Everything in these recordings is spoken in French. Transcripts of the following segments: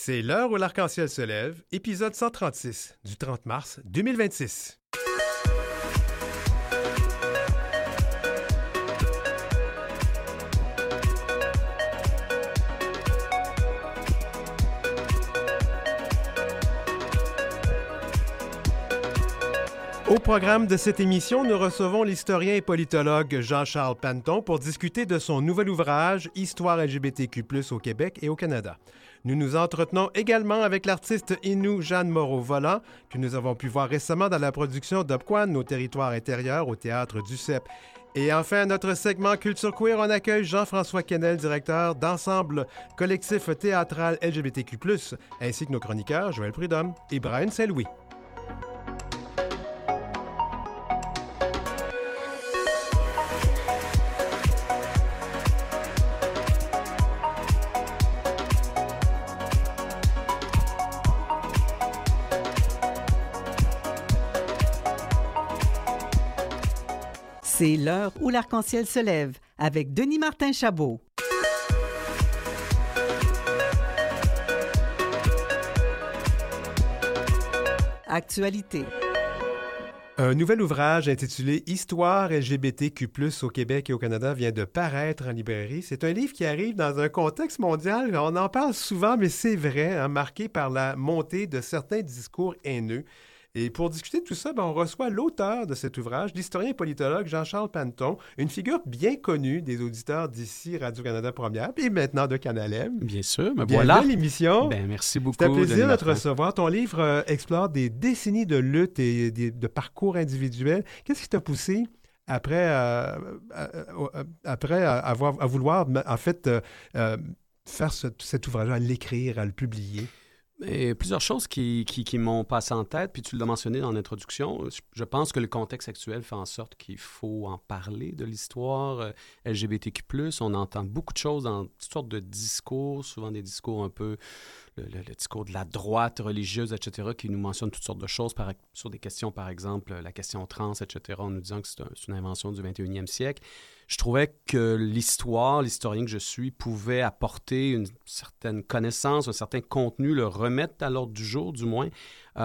C'est l'heure où l'arc-en-ciel se lève, épisode 136, du 30 mars 2026. Au programme de cette émission, nous recevons l'historien et politologue Jean-Charles Panton pour discuter de son nouvel ouvrage « Histoire LGBTQ+, au Québec et au Canada ». Nous nous entretenons également avec l'artiste Inou Jeanne Moreau-Volant, que nous avons pu voir récemment dans la production d'Opquan, nos territoires intérieurs, au Théâtre du CEP. Et enfin, à notre segment Culture Queer, on accueille Jean-François Quesnel, directeur d'ensemble collectif théâtral LGBTQ+, ainsi que nos chroniqueurs Joël Prudhomme et Brian Saint-Louis. C'est l'heure où l'arc-en-ciel se lève avec Denis Martin Chabot. Actualité. Un nouvel ouvrage intitulé « Histoire LGBTQ+, au Québec et au Canada » vient de paraître en librairie. C'est un livre qui arrive dans un contexte mondial, on en parle souvent, mais c'est vrai, hein, marqué par la montée de certains discours haineux. Et pour discuter de tout ça, on reçoit l'auteur de cet ouvrage, l'historien et politologue Jean-Charles Panton, une figure bien connue des auditeurs d'ici Radio-Canada Première, et maintenant de Canal M. Bien sûr, mais bienvenue voilà. À l'émission. Merci beaucoup. C'est un plaisir de te recevoir. Ton livre explore des décennies de lutte et de parcours individuels. Qu'est-ce qui t'a poussé après à vouloir, en fait, faire cet ouvrage, à l'écrire, à le publier? Et plusieurs choses qui m'ont passé en tête, puis tu l'as mentionné dans l'introduction. Je pense que le contexte actuel fait en sorte qu'il faut en parler de l'histoire LGBTQ+. On entend beaucoup de choses dans toutes sortes de discours, souvent des discours un peu... Le discours de la droite religieuse, etc., qui nous mentionne toutes sortes de choses sur des questions, par exemple, la question trans, etc., en nous disant que c'est une invention du 21e siècle. Je trouvais que l'historien que je suis, pouvait apporter une certaine connaissance, un certain contenu, le remettre à l'ordre du jour, du moins,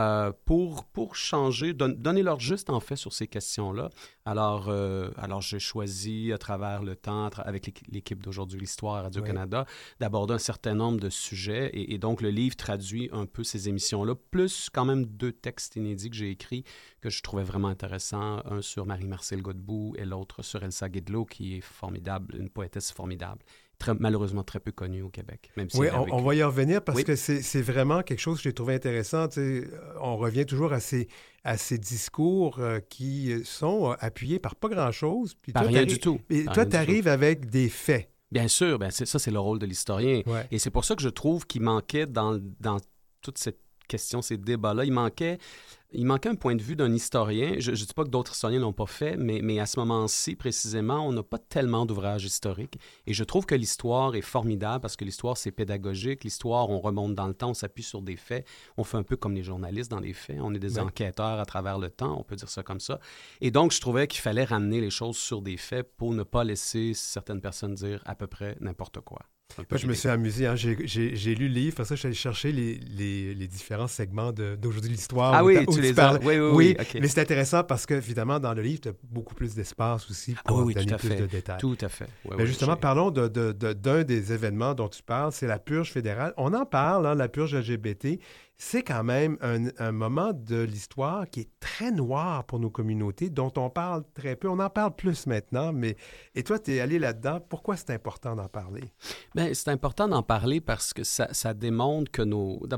pour changer, donner l'ordre juste, en fait, sur ces questions-là. Alors j'ai choisi, à travers le temps, avec l'équipe d'Aujourd'hui l'Histoire à Radio-Canada, d'aborder un certain nombre de sujets. Et donc, le livre traduit un peu ces émissions-là, plus quand même 2 textes inédits que j'ai écrits, que je trouvais vraiment intéressants. Un sur Marie-Marcel Godbout et l'autre sur Elsa Guédelot, qui est formidable, une poétesse formidable. Malheureusement très peu connue au Québec. Même si on va y revenir parce que c'est vraiment quelque chose que j'ai trouvé intéressant. On revient toujours à ces discours qui sont appuyés par pas grand-chose. Puis par rien du tout. Et toi, tu arrives avec des faits. Bien sûr, c'est le rôle de l'historien. Ouais. Et c'est pour ça que je trouve qu'il manquait dans toute cette question, ces débats-là, il manquait un point de vue d'un historien. Je ne dis pas que d'autres historiens ne l'ont pas fait, mais à ce moment-ci, précisément, on n'a pas tellement d'ouvrages historiques. Et je trouve que l'histoire est formidable parce que l'histoire, c'est pédagogique. L'histoire, on remonte dans le temps, on s'appuie sur des faits. On fait un peu comme les journalistes dans les faits. On est des enquêteurs à travers le temps, on peut dire ça comme ça. Et donc, je trouvais qu'il fallait ramener les choses sur des faits pour ne pas laisser certaines personnes dire à peu près n'importe quoi. Moi, je me suis amusé. Hein. J'ai lu le livre. Après ça, je suis allé chercher les différents segments d'Aujourd'hui l'Histoire. Ah oui, tu les as. Oui. Okay. Mais c'est intéressant parce que, évidemment, dans le livre, tu as beaucoup plus d'espace aussi pour donner plus de détails. Tout à fait. Mais justement, parlons d'un des événements dont tu parles, c'est la purge fédérale. On en parle, hein, la purge LGBT. C'est quand même un moment de l'histoire qui est très noir pour nos communautés, dont on parle très peu. On en parle plus maintenant, et toi, tu es allé là-dedans. Pourquoi c'est important d'en parler? Bien, c'est important d'en parler parce que ça démontre que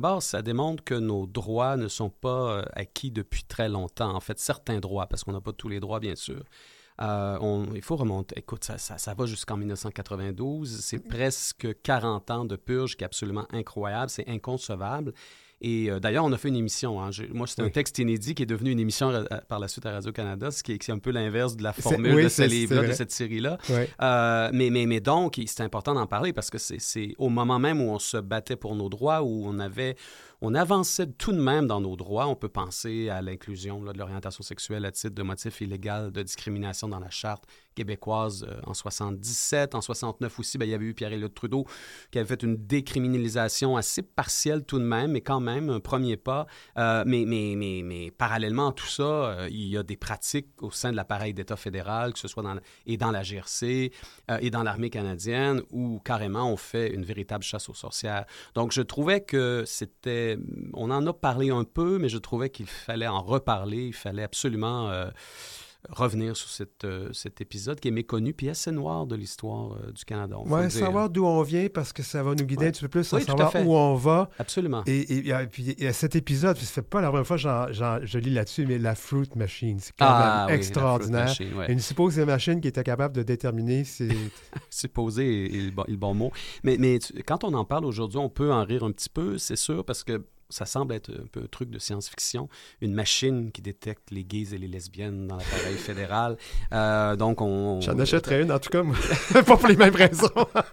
nos droits ne sont pas acquis depuis très longtemps. En fait, certains droits, parce qu'on n'a pas tous les droits, bien sûr. Il faut remonter. Écoute, ça va jusqu'en 1992. C'est presque 40 ans de purge qui est absolument incroyable. C'est inconcevable. Et d'ailleurs, on a fait une émission. Hein. Moi, c'était un texte inédit qui est devenu une émission par la suite à Radio-Canada, ce qui est un peu l'inverse de la formule de ce livre-là, de cette série-là. Ouais. Mais donc, c'est important d'en parler parce que c'est au moment même où on se battait pour nos droits, où on avançait tout de même dans nos droits. On peut penser à l'inclusion de l'orientation sexuelle à titre de motif illégal de discrimination dans la Charte, québécoise en 77. En 69 aussi, il y avait eu Pierre-Éliott Trudeau qui avait fait une décriminalisation assez partielle tout de même, mais quand même un premier pas. Mais parallèlement à tout ça, il y a des pratiques au sein de l'appareil d'État fédéral, que ce soit dans la GRC et dans l'armée canadienne, où carrément on fait une véritable chasse aux sorcières. Donc je trouvais que on en a parlé un peu, mais je trouvais qu'il fallait en reparler, il fallait absolument revenir sur cet épisode qui est méconnu puis assez noir de l'histoire du Canada. Oui, savoir d'où on vient parce que ça va nous guider un petit peu plus à oui, savoir où on va. Absolument. Et puis cet épisode, ça fait pas la première fois que je lis là-dessus, mais la Fruit Machine, c'est quand même extraordinaire. La Fruit Machine, ouais. Une supposée machine qui était capable de déterminer si... Supposé est le bon mot. Mais quand on en parle aujourd'hui, on peut en rire un petit peu, c'est sûr, parce que ça semble être un peu un truc de science-fiction, une machine qui détecte les gays et les lesbiennes dans l'appareil fédéral. Donc J'en achèterais une, en tout cas, moi. Pas pour les mêmes raisons.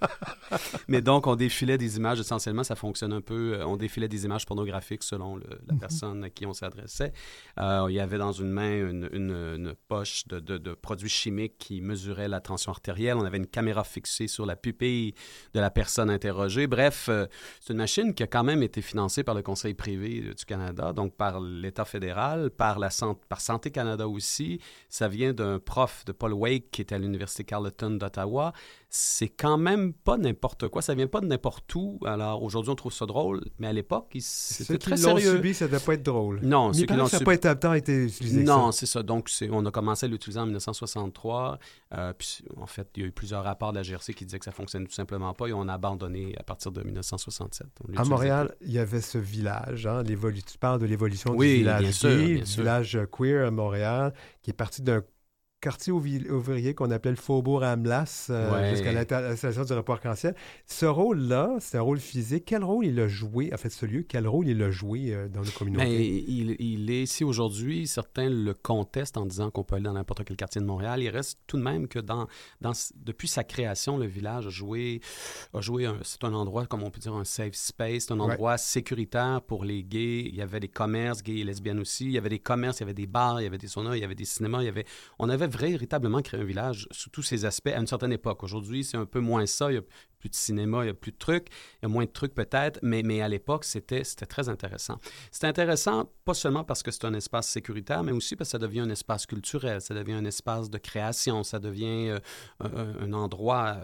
Mais donc, on défilait des images, essentiellement, ça fonctionne un peu, on défilait des images pornographiques selon la personne à qui on s'adressait. Il y avait dans une main une poche de produits chimiques qui mesurait la tension artérielle. On avait une caméra fixée sur la pupille de la personne interrogée. Bref, c'est une machine qui a quand même été financée par le Conseil privé du Canada, donc par l'État fédéral, par Santé Canada aussi. Ça vient d'un prof de Paul Wake qui était à l'Université Carleton d'Ottawa. C'est quand même pas n'importe quoi. Ça vient pas de n'importe où. Alors, aujourd'hui, on trouve ça drôle, mais à l'époque, c'était très sérieux. Ceux qui l'ont subi, ça ne devait pas être drôle. Non, ceux qui l'ont subi... Ça n'a pas tant été utilisé. Non, c'est ça. Donc, on a commencé à l'utiliser en 1963. Puis, en fait, il y a eu plusieurs rapports de la GRC qui disaient que ça ne fonctionnait tout simplement pas et on a abandonné à partir de 1967. À Montréal, il y avait ce village. Hein, tu parles de l'évolution du village gay, du village queer à Montréal, qui est parti d'un quartier ouvrier qu'on appelait le Faubourg Amblas jusqu'à l'installation du report arc-en-ciel. Ce rôle-là, c'est un rôle physique. Quel rôle il a joué, en fait, ce lieu, quel rôle il a joué dans nos communautés? Il est ici aujourd'hui, certains le contestent en disant qu'on peut aller dans n'importe quel quartier de Montréal. Il reste tout de même que depuis sa création, le village a joué c'est un endroit, comme on peut dire, un safe space, c'est un endroit sécuritaire pour les gays. Il y avait des commerces, gays et lesbiennes aussi. Il y avait des commerces, il y avait des bars, il y avait des saunas, il y avait des cinémas, on avait véritablement créé un village sous tous ces aspects à une certaine époque. Aujourd'hui, c'est un peu moins ça. Il n'y a plus de cinéma, il n'y a plus de trucs. Il y a moins de trucs peut-être, mais à l'époque, c'était très intéressant. C'était intéressant pas seulement parce que c'est un espace sécuritaire, mais aussi parce que ça devient un espace culturel, ça devient un espace de création, ça devient un endroit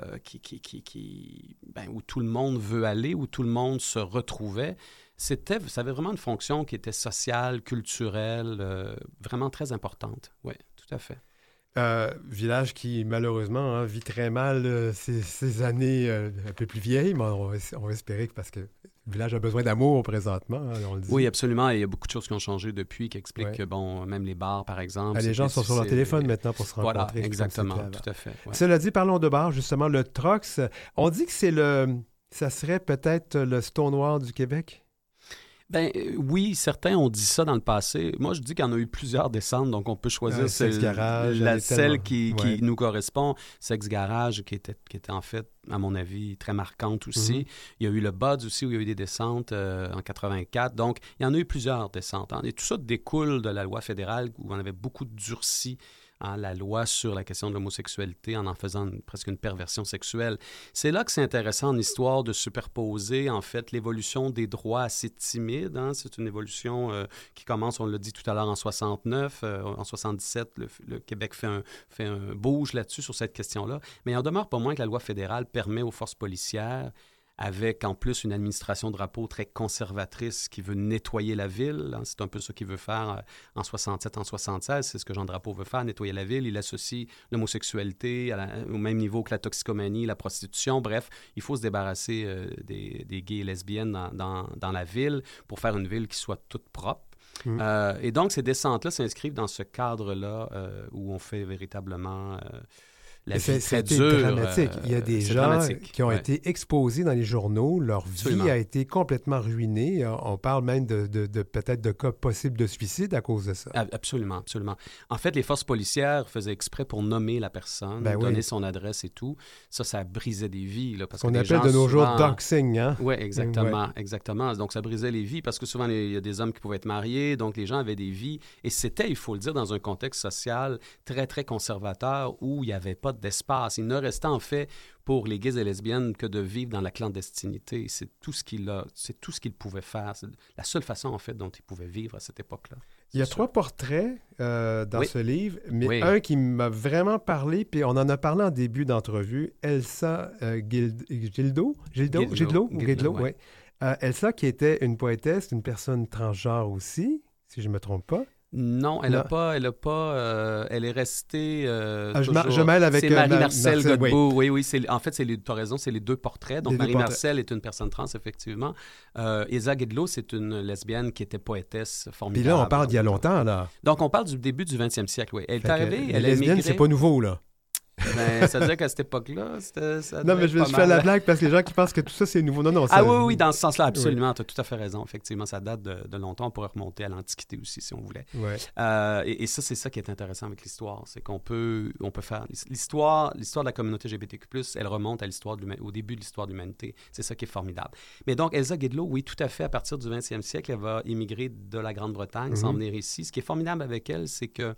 où tout le monde veut aller, où tout le monde se retrouvait. Ça avait vraiment une fonction qui était sociale, culturelle, vraiment très importante. Oui, tout à fait. Village qui, malheureusement, vit très mal ces années un peu plus vieilles, mais on va espérer que parce que le village a besoin d'amour présentement, on le dit. Oui, absolument. Et il y a beaucoup de choses qui ont changé depuis, qui expliquent que, même les bars, par exemple... les gens sont sur leur téléphone maintenant pour se rencontrer. Voilà, exactement, tout à fait. Ouais. Cela dit, parlons de bars, justement, le Trox. On dit que ça serait peut-être le Stonewall du Québec? Oui, certains ont dit ça dans le passé. Moi, je dis qu'il y en a eu plusieurs descentes, donc on peut choisir celle qui nous correspond. Sex Garage, qui était en fait, à mon avis, très marquante aussi. Mm-hmm. Il y a eu le Buds aussi, où il y a eu des descentes en 84. Donc, il y en a eu plusieurs descentes. Et tout ça découle de la loi fédérale, où on avait beaucoup durci la loi sur la question de l'homosexualité en faisant presque une perversion sexuelle. C'est là que c'est intéressant en histoire de superposer, en fait, l'évolution des droits assez timides. C'est une évolution qui commence, on l'a dit tout à l'heure, en 69. En 77, le Québec fait un bouge là-dessus, sur cette question-là. Mais il en demeure pas moins que la loi fédérale permet aux forces policières, avec en plus une administration drapeau très conservatrice qui veut nettoyer la ville. C'est un peu ça qu'il veut faire en 67, en 76. C'est ce que Jean Drapeau veut faire, nettoyer la ville. Il associe l'homosexualité au même niveau que la toxicomanie, la prostitution. Bref, il faut se débarrasser des gays et lesbiennes dans la ville pour faire une ville qui soit toute propre. Et donc, ces descentes-là s'inscrivent dans ce cadre-là où on fait véritablement... La vie très dure. Dramatique. Il y a des gens qui ont été exposés dans les journaux. Leur vie a été complètement ruinée. On parle même de peut-être de cas possibles de suicide à cause de ça. Absolument, absolument. En fait, les forces policières faisaient exprès pour nommer la personne, donner son adresse et tout. Ça brisait des vies. Là, parce qu'on appelle de nos jours doxing. Hein? Oui, exactement. Donc, ça brisait les vies parce que souvent, il y a des hommes qui pouvaient être mariés. Donc, les gens avaient des vies. Et c'était, il faut le dire, dans un contexte social très, très conservateur où il n'y avait pas pas d'espace. Il ne restait en fait pour les gays et lesbiennes que de vivre dans la clandestinité. C'est tout ce qu'il pouvait faire. C'est la seule façon, en fait, dont il pouvait vivre à cette époque-là. Il y a 3 portraits dans ce livre, mais un qui m'a vraiment parlé, puis on en a parlé en début d'entrevue, Elsa Gildo, oui. Elsa, qui était une poétesse, une personne transgenre aussi, si je ne me trompe pas. Non, elle est restée toujours... Je mêle avec... C'est Marie-Marcel Godbout, oui. En fait, tu as raison, c'est les 2 portraits. Donc, Marie-Marcel est une personne trans, effectivement. Elsa Gidlow, c'est une lesbienne qui était poétesse formidable. Puis là, on parle d'il y a longtemps, là. Donc, on parle du début du 20e siècle, oui. Elle est arrivée, elle est lesbienne, c'est pas nouveau, là. Ben, ça veut dire qu'à cette époque-là, non, mais je fais la blague parce que les gens qui pensent que tout ça, c'est nouveau. Non, ça... oui, dans ce sens-là, absolument. Oui. Tu as tout à fait raison. Effectivement, ça date de longtemps. On pourrait remonter à l'Antiquité aussi, si on voulait. Ouais. Et ça, c'est ça qui est intéressant avec l'histoire. C'est qu'on peut faire... L'histoire de la communauté LGBTQ+, elle remonte au début de l'histoire de l'humanité. C'est ça qui est formidable. Mais donc, Elsa Gidlow, oui, tout à fait, à partir du 20e siècle, elle va immigrer de la Grande-Bretagne, s'en venir ici. Ce qui est formidable avec elle, c'est que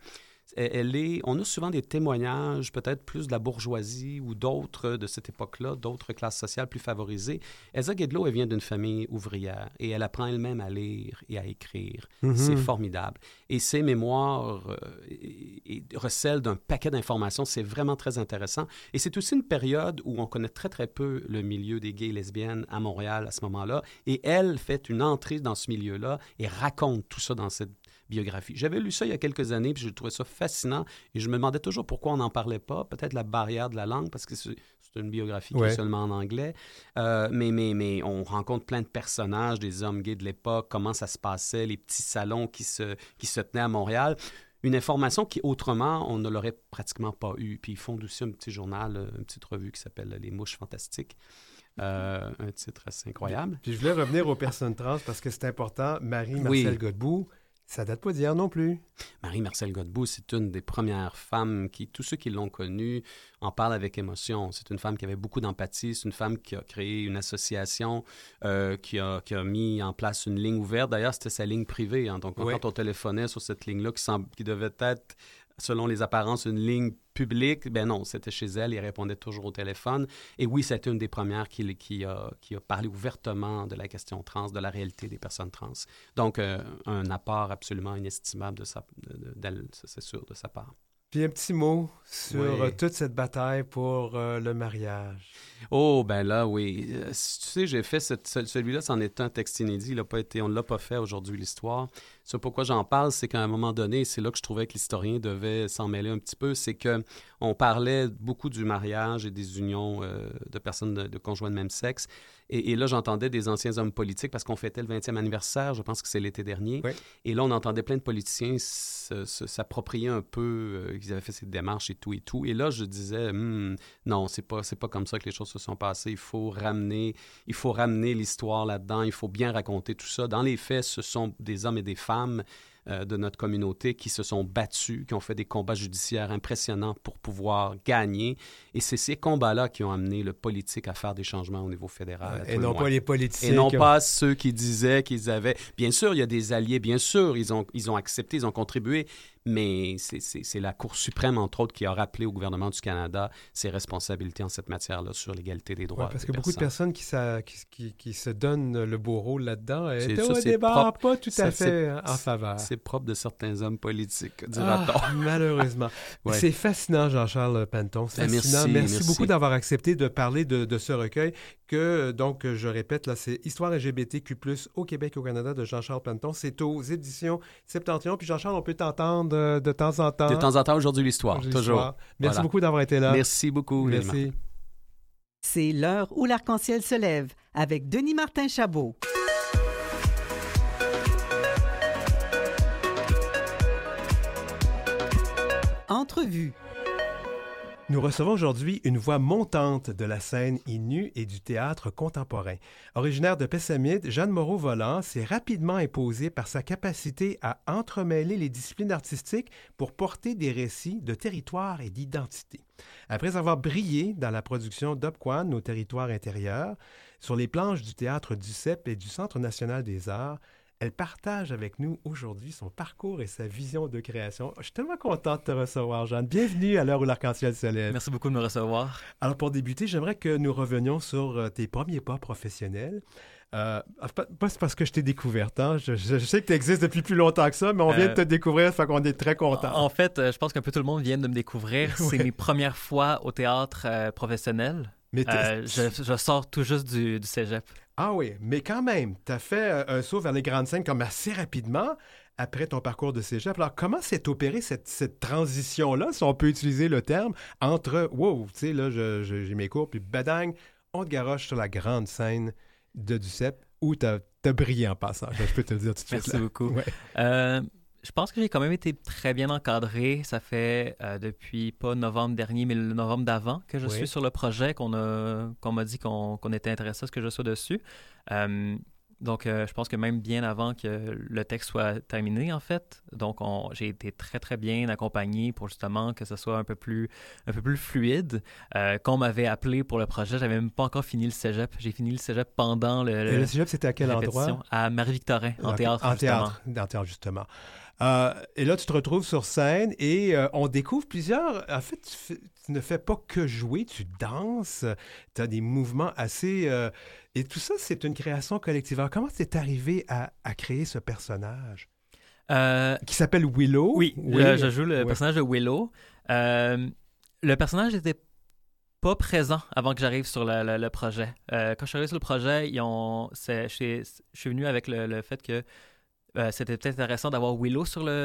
on a souvent des témoignages, peut-être plus de la bourgeoisie ou d'autres de cette époque-là, d'autres classes sociales plus favorisées. Elsa Gidlow, elle vient d'une famille ouvrière et elle apprend elle-même à lire et à écrire. C'est formidable. Et ses mémoires recèlent d'un paquet d'informations. C'est vraiment très intéressant. Et c'est aussi une période où on connaît très, très peu le milieu des gays et lesbiennes à Montréal à ce moment-là. Et elle fait une entrée dans ce milieu-là et raconte tout ça dans cette biographie. J'avais lu ça il y a quelques années, puis je trouvais ça fascinant, et je me demandais toujours pourquoi on n'en parlait pas. Peut-être la barrière de la langue, parce que c'est une biographie qui est seulement en anglais. Mais on rencontre plein de personnages, des hommes gays de l'époque, comment ça se passait, les petits salons qui se tenaient à Montréal. Une information qui, autrement, on ne l'aurait pratiquement pas eue. Puis ils font aussi un petit journal, une petite revue qui s'appelle « Les Mouches Fantastiques ». Un titre assez incroyable. Puis je voulais revenir aux personnes trans parce que c'est important. Marie-Marcel Godbout, ça date pas d'hier non plus. Marie-Marcel Godbout, c'est une des premières femmes qui, tous ceux qui l'ont connue, en parlent avec émotion. C'est une femme qui avait beaucoup d'empathie. C'est une femme qui a créé une association, qui a mis en place une ligne ouverte. D'ailleurs, c'était sa ligne privée. Hein. Donc, quand on téléphonait sur cette ligne-là, qui devait être, selon les apparences, une ligne publique, ben non, c'était chez elle, il répondait toujours au téléphone. Et oui, c'était une des premières qui a parlé ouvertement de la question trans, de la réalité des personnes trans. Donc, un apport absolument inestimable d'elle, c'est sûr, de sa part. Puis un petit mot sur toute cette bataille pour le mariage. Oh, ben là, oui. Tu sais, j'ai fait celui-là, c'en est un texte inédit. On ne l'a pas fait aujourd'hui, l'histoire. C'est pourquoi j'en parle, c'est qu'à un moment donné, c'est là que je trouvais que l'historien devait s'en mêler un petit peu, c'est qu'on parlait beaucoup du mariage et des unions de personnes de conjoints de même sexe. Et là, j'entendais des anciens hommes politiques, parce qu'on fêtait le 20e anniversaire, je pense que c'est l'été dernier. Oui. Et là, on entendait plein de politiciens s'approprier un peu, qu'ils avaient fait cette démarche et tout et tout. Et là, je disais, non, c'est pas comme ça que les choses se sont passées. Il faut ramener l'histoire là-dedans. Il faut bien raconter tout ça. Dans les faits, ce sont des hommes et des femmes de notre communauté qui se sont battus, qui ont fait des combats judiciaires impressionnants pour pouvoir gagner. Et c'est ces combats-là qui ont amené le politique à faire des changements au niveau fédéral. Et non pas les politiciens. Et non pas ceux qui disaient qu'ils avaient... Bien sûr, il y a des alliés, bien sûr, ils ont accepté, ils ont contribué, mais c'est la Cour suprême, entre autres, qui a rappelé au gouvernement du Canada ses responsabilités en cette matière-là sur l'égalité des droits. Parce que beaucoup de personnes qui se donnent le beau rôle là-dedans étaient au départ pas tout à fait en faveur. C'est propre de certains hommes politiques, dira-t-on. Malheureusement. Ouais. C'est fascinant, Jean-Charles Panton. C'est fascinant. Merci beaucoup d'avoir accepté de parler de ce recueil que, donc, je répète, là, c'est Histoire LGBTQ+, au Québec et au Canada de Jean-Charles Panton. C'est aux éditions Septentrion. Puis Jean-Charles, on peut t'entendre de temps en temps. De temps en temps, aujourd'hui, l'histoire, toujours. Merci beaucoup d'avoir été là. Merci beaucoup. Merci. C'est l'heure où l'arc-en-ciel se lève avec Denis Martin Chabot. Entrevue. Nous recevons aujourd'hui une voix montante de la scène Innu et du théâtre contemporain. Originaire de Pessamit, Jeanne Moreau-Volant s'est rapidement imposée par sa capacité à entremêler les disciplines artistiques pour porter des récits de territoire et d'identité. Après avoir brillé dans la production d'Opquan, Nos territoires intérieurs, sur les planches du théâtre du CEP et du Centre national des arts, Elle partage avec nous aujourd'hui son parcours et sa vision de création. Je suis tellement content de te recevoir, Jeanne. Bienvenue à l'heure où l'arc-en-ciel se lève. Merci beaucoup de me recevoir. Alors, pour débuter, j'aimerais que nous revenions sur tes premiers pas professionnels. Pas c'est parce que je t'ai découverte, hein? Je sais que tu existes depuis plus longtemps que ça, mais on vient de te découvrir, ça fait qu'on est très contents. En fait, je pense qu'un peu tout le monde vient de me découvrir. C'est mes premières fois au théâtre professionnel. Mais je sors tout juste du cégep. Ah oui, mais quand même, tu as fait un saut vers les grandes scènes comme assez rapidement après ton parcours de cégep. Alors, comment s'est opérée cette transition-là, si on peut utiliser le terme, entre, wow, tu sais, là, j'ai mes cours, puis badang, on te garoche sur la grande scène de Duceppe, où tu as brillé en passant. Je peux te le dire tout de suite. Merci beaucoup. Ouais. Je pense que j'ai quand même été très bien encadré. Ça fait depuis pas novembre dernier, mais le novembre d'avant que je suis sur le projet, qu'on m'a dit qu'on était intéressé à ce que je sois dessus. Donc, je pense que même bien avant que le texte soit terminé, en fait. Donc, j'ai été très, très bien accompagné pour justement que ce soit un peu plus fluide. Quand on m'avait appelé pour le projet, j'avais même pas encore fini le cégep. J'ai fini le cégep pendant Et le cégep, c'était à quel endroit? À Marie-Victorin, en théâtre, justement. Et là, tu te retrouves sur scène et on découvre plusieurs... En fait, tu ne fais pas que jouer, tu danses, tu as des mouvements assez... et tout ça, c'est une création collective. Alors, comment c'est arrivé à créer ce personnage? Qui s'appelle Willow. Oui, je joue le personnage de Willow. Le personnage n'était pas présent avant que j'arrive sur le projet. Quand je suis arrivé sur le projet, je suis venu avec le fait que c'était peut-être intéressant d'avoir Willow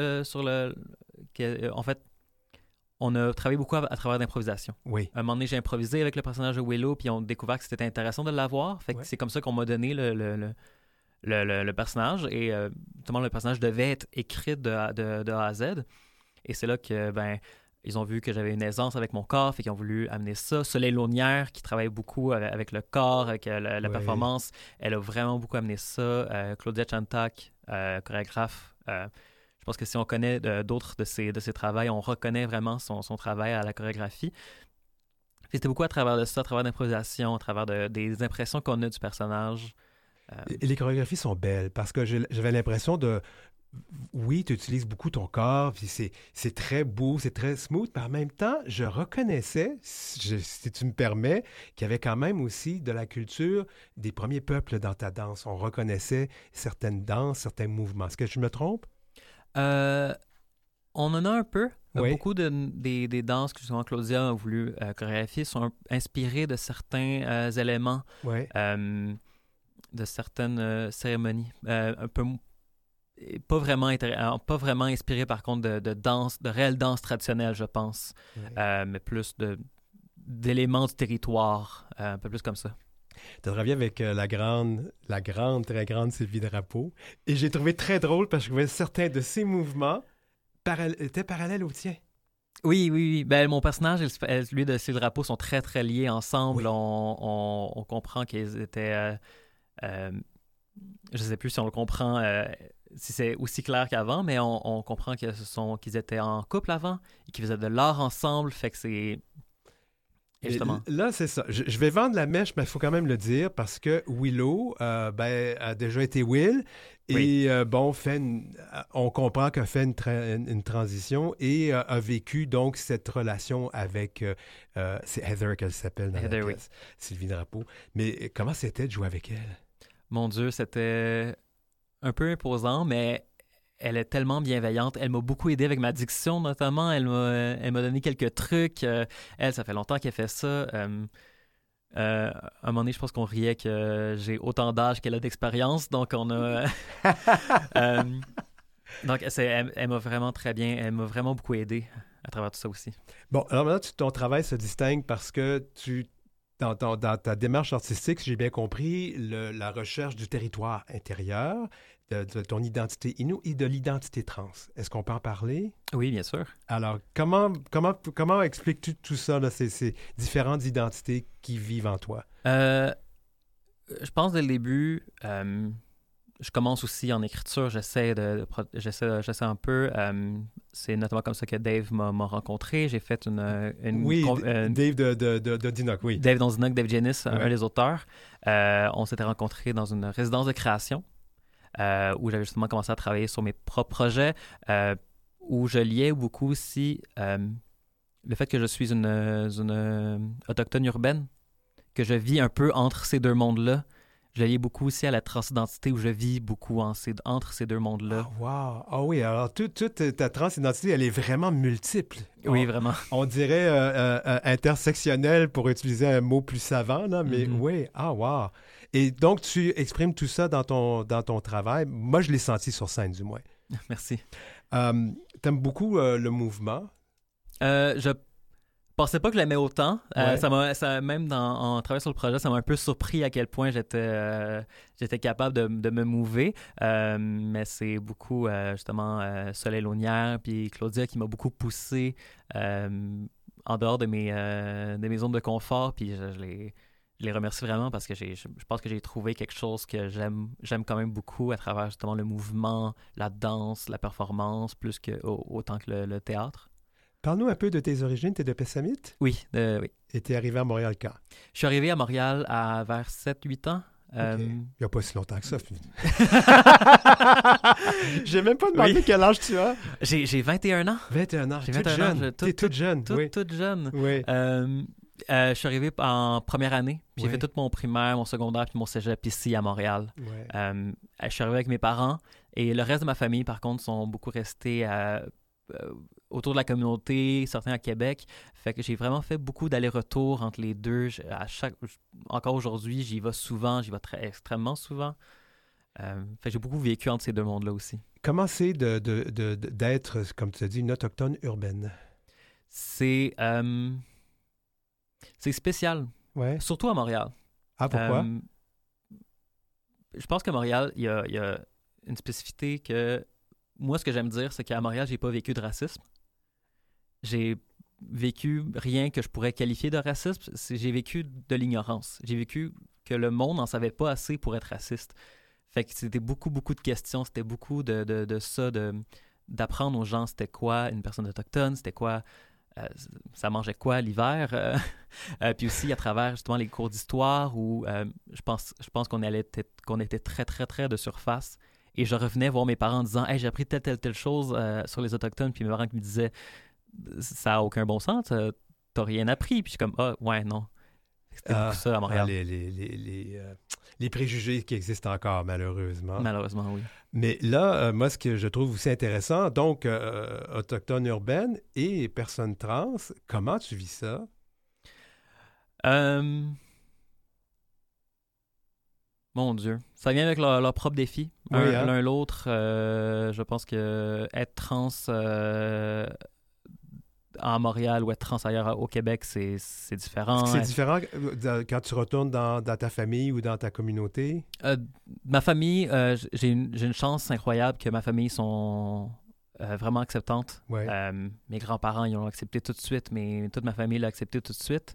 en fait, on a travaillé beaucoup à travers l'improvisation. Oui. À un moment donné, j'ai improvisé avec le personnage de Willow, puis on a découvert que c'était intéressant de l'avoir. Fait que c'est comme ça qu'on m'a donné le personnage. Et notamment, le personnage devait être écrit de A à Z. Et c'est là que, ils ont vu que j'avais une aisance avec mon corps, fait qu'ils ont voulu amener ça. Soleil Launière, qui travaille beaucoup avec le corps, avec la performance, elle a vraiment beaucoup amené ça. Claudia Chantak, chorégraphe. Je pense que si on connaît d'autres de ses travaux, on reconnaît vraiment son travail à la chorégraphie. C'était beaucoup à travers de ça, à travers l'improvisation, à travers des impressions qu'on a du personnage. Et les chorégraphies sont belles, parce que j'avais l'impression de... Oui, tu utilises beaucoup ton corps, puis c'est très beau, c'est très smooth. Par même temps, je reconnaissais, si tu me permets, qu'il y avait quand même aussi de la culture des premiers peuples dans ta danse. On reconnaissait certaines danses, certains mouvements. Est-ce que je me trompe? On en a un peu. Oui. Beaucoup des danses que justement Claudia a voulu chorégraphier sont inspirées de certains éléments, de certaines cérémonies. Un peu... Pas vraiment inspiré, par contre, de danse, de réelle danse traditionnelle, je pense. Mais plus d'éléments du territoire, un peu plus comme ça. Tu as travaillé avec la grande, très grande Sylvie Drapeau. Et j'ai trouvé très drôle parce que je voyais certains de ses mouvements étaient parallèles aux tiens. Oui. Mon personnage et celui de Sylvie Drapeau sont très, très liés ensemble. Oui. On comprend qu'ils étaient... je ne sais plus si on le comprend... si c'est aussi clair qu'avant, mais on comprend qu'ils étaient en couple avant et qu'ils faisaient de l'art ensemble, fait que c'est... Justement. Là, c'est ça. Je vais vendre la mèche, mais il faut quand même le dire, parce que Willow a déjà été Will, et on comprend qu'elle fait une transition et a vécu donc cette relation avec... c'est Heather qu'elle s'appelle dans la pièce, oui. Sylvie Drapeau. Mais comment c'était de jouer avec elle? Mon Dieu, c'était... un peu imposant, mais elle est tellement bienveillante. Elle m'a beaucoup aidé avec ma diction, notamment. Elle m'a donné quelques trucs. Elle, ça fait longtemps qu'elle fait ça. À un moment donné, je pense qu'on riait que j'ai autant d'âge qu'elle a d'expérience. Donc, on a... donc, elle m'a vraiment très bien... Elle m'a vraiment beaucoup aidé à travers tout ça aussi. Bon, alors maintenant, ton travail se distingue parce que dans ta démarche artistique, si j'ai bien compris, la recherche du territoire intérieur, de ton identité Innu et de l'identité trans. Est-ce qu'on peut en parler? Oui, bien sûr. Alors, comment expliques-tu tout ça, là, ces différentes identités qui vivent en toi? Je pense dès le début, je commence aussi en écriture, j'essaie un peu. C'est notamment comme ça que Dave m'a rencontré. J'ai fait Dave de Dinoc, oui. Dave Dinoc, Dave Janis, un des auteurs. On s'était rencontrés dans une résidence de création. où j'avais justement commencé à travailler sur mes propres projets, où je liais beaucoup aussi le fait que je suis une autochtone urbaine, que je vis un peu entre ces deux mondes-là. Je liais beaucoup aussi à la transidentité, où je vis beaucoup entre ces deux mondes-là. Ah, wow! Ah oui, alors toute ta transidentité, elle est vraiment multiple. Oui, vraiment. On dirait intersectionnelle pour utiliser un mot plus savant, là, mais oui, ah wow! Et donc, tu exprimes tout ça dans ton travail. Moi, je l'ai senti sur scène, du moins. Merci. T'aimes beaucoup le mouvement? Je pensais pas que je l'aimais autant. Ouais. Même en travaillant sur le projet, ça m'a un peu surpris à quel point j'étais capable de me mouver. Mais c'est beaucoup, justement, Soleil Launière puis Claudia qui m'a beaucoup poussé en dehors de mes zones de confort. Puis je les remercie vraiment parce que je pense que j'ai trouvé quelque chose que j'aime quand même beaucoup à travers justement le mouvement, la danse, la performance, autant que le théâtre. Parle-nous un peu de tes origines. T'es de Pessamit? Oui, oui. Et t'es arrivé à Montréal quand? Je suis arrivé à Montréal vers 7-8 ans. Okay. Il n'y a pas si longtemps que ça. J'ai même pas demandé quel âge tu as. J'ai 21 ans. 21 ans. J'ai 21 ans. T'es toute jeune. Toute jeune. Oui. Je suis arrivé en première année. J'ai fait tout mon primaire, mon secondaire puis mon cégep ici à Montréal. Ouais. Je suis arrivé avec mes parents et le reste de ma famille, par contre, sont beaucoup restés autour de la communauté, certains à Québec. Fait que j'ai vraiment fait beaucoup d'allers-retours entre les deux. Encore aujourd'hui, j'y vais souvent, extrêmement souvent. Fait que j'ai beaucoup vécu entre ces deux mondes-là aussi. Comment c'est d'être, comme tu as dit, une autochtone urbaine? C'est spécial. Ouais. Surtout à Montréal. Ah, pourquoi? Je pense qu'à Montréal, il y a une spécificité que... Moi, ce que j'aime dire, c'est qu'à Montréal, j'ai pas vécu de racisme. J'ai vécu rien que je pourrais qualifier de racisme. J'ai vécu de l'ignorance. J'ai vécu que le monde n'en savait pas assez pour être raciste. Fait que c'était beaucoup, beaucoup de questions. C'était beaucoup de ça, d'apprendre aux gens c'était quoi une personne autochtone, c'était quoi... ça mangeait quoi l'hiver? Puis aussi à travers justement les cours d'histoire où je pense qu'on était très, très, très de surface. Et je revenais voir mes parents en disant « Hey, j'ai appris telle chose sur les Autochtones. » Puis mes parents qui me disaient « Ça n'a aucun bon sens, t'as rien appris. » Puis je suis comme « Ah, ouais, non. » C'était beaucoup ça à Montréal. Les préjugés qui existent encore, malheureusement. Malheureusement, oui. Mais là, moi, ce que je trouve aussi intéressant, donc, autochtone urbaine et personne trans, comment tu vis ça? Mon Dieu. Ça vient avec leur propre défi. L'un l'autre. Je pense que être trans à Montréal ou être trans ailleurs au Québec, c'est différent. Est-ce que c'est différent quand tu retournes dans ta famille ou dans ta communauté? Ma famille, j'ai une chance incroyable que ma famille sont vraiment acceptantes. Ouais. Mes grands-parents, ils l'ont accepté tout de suite, mais toute ma famille l'a accepté tout de suite.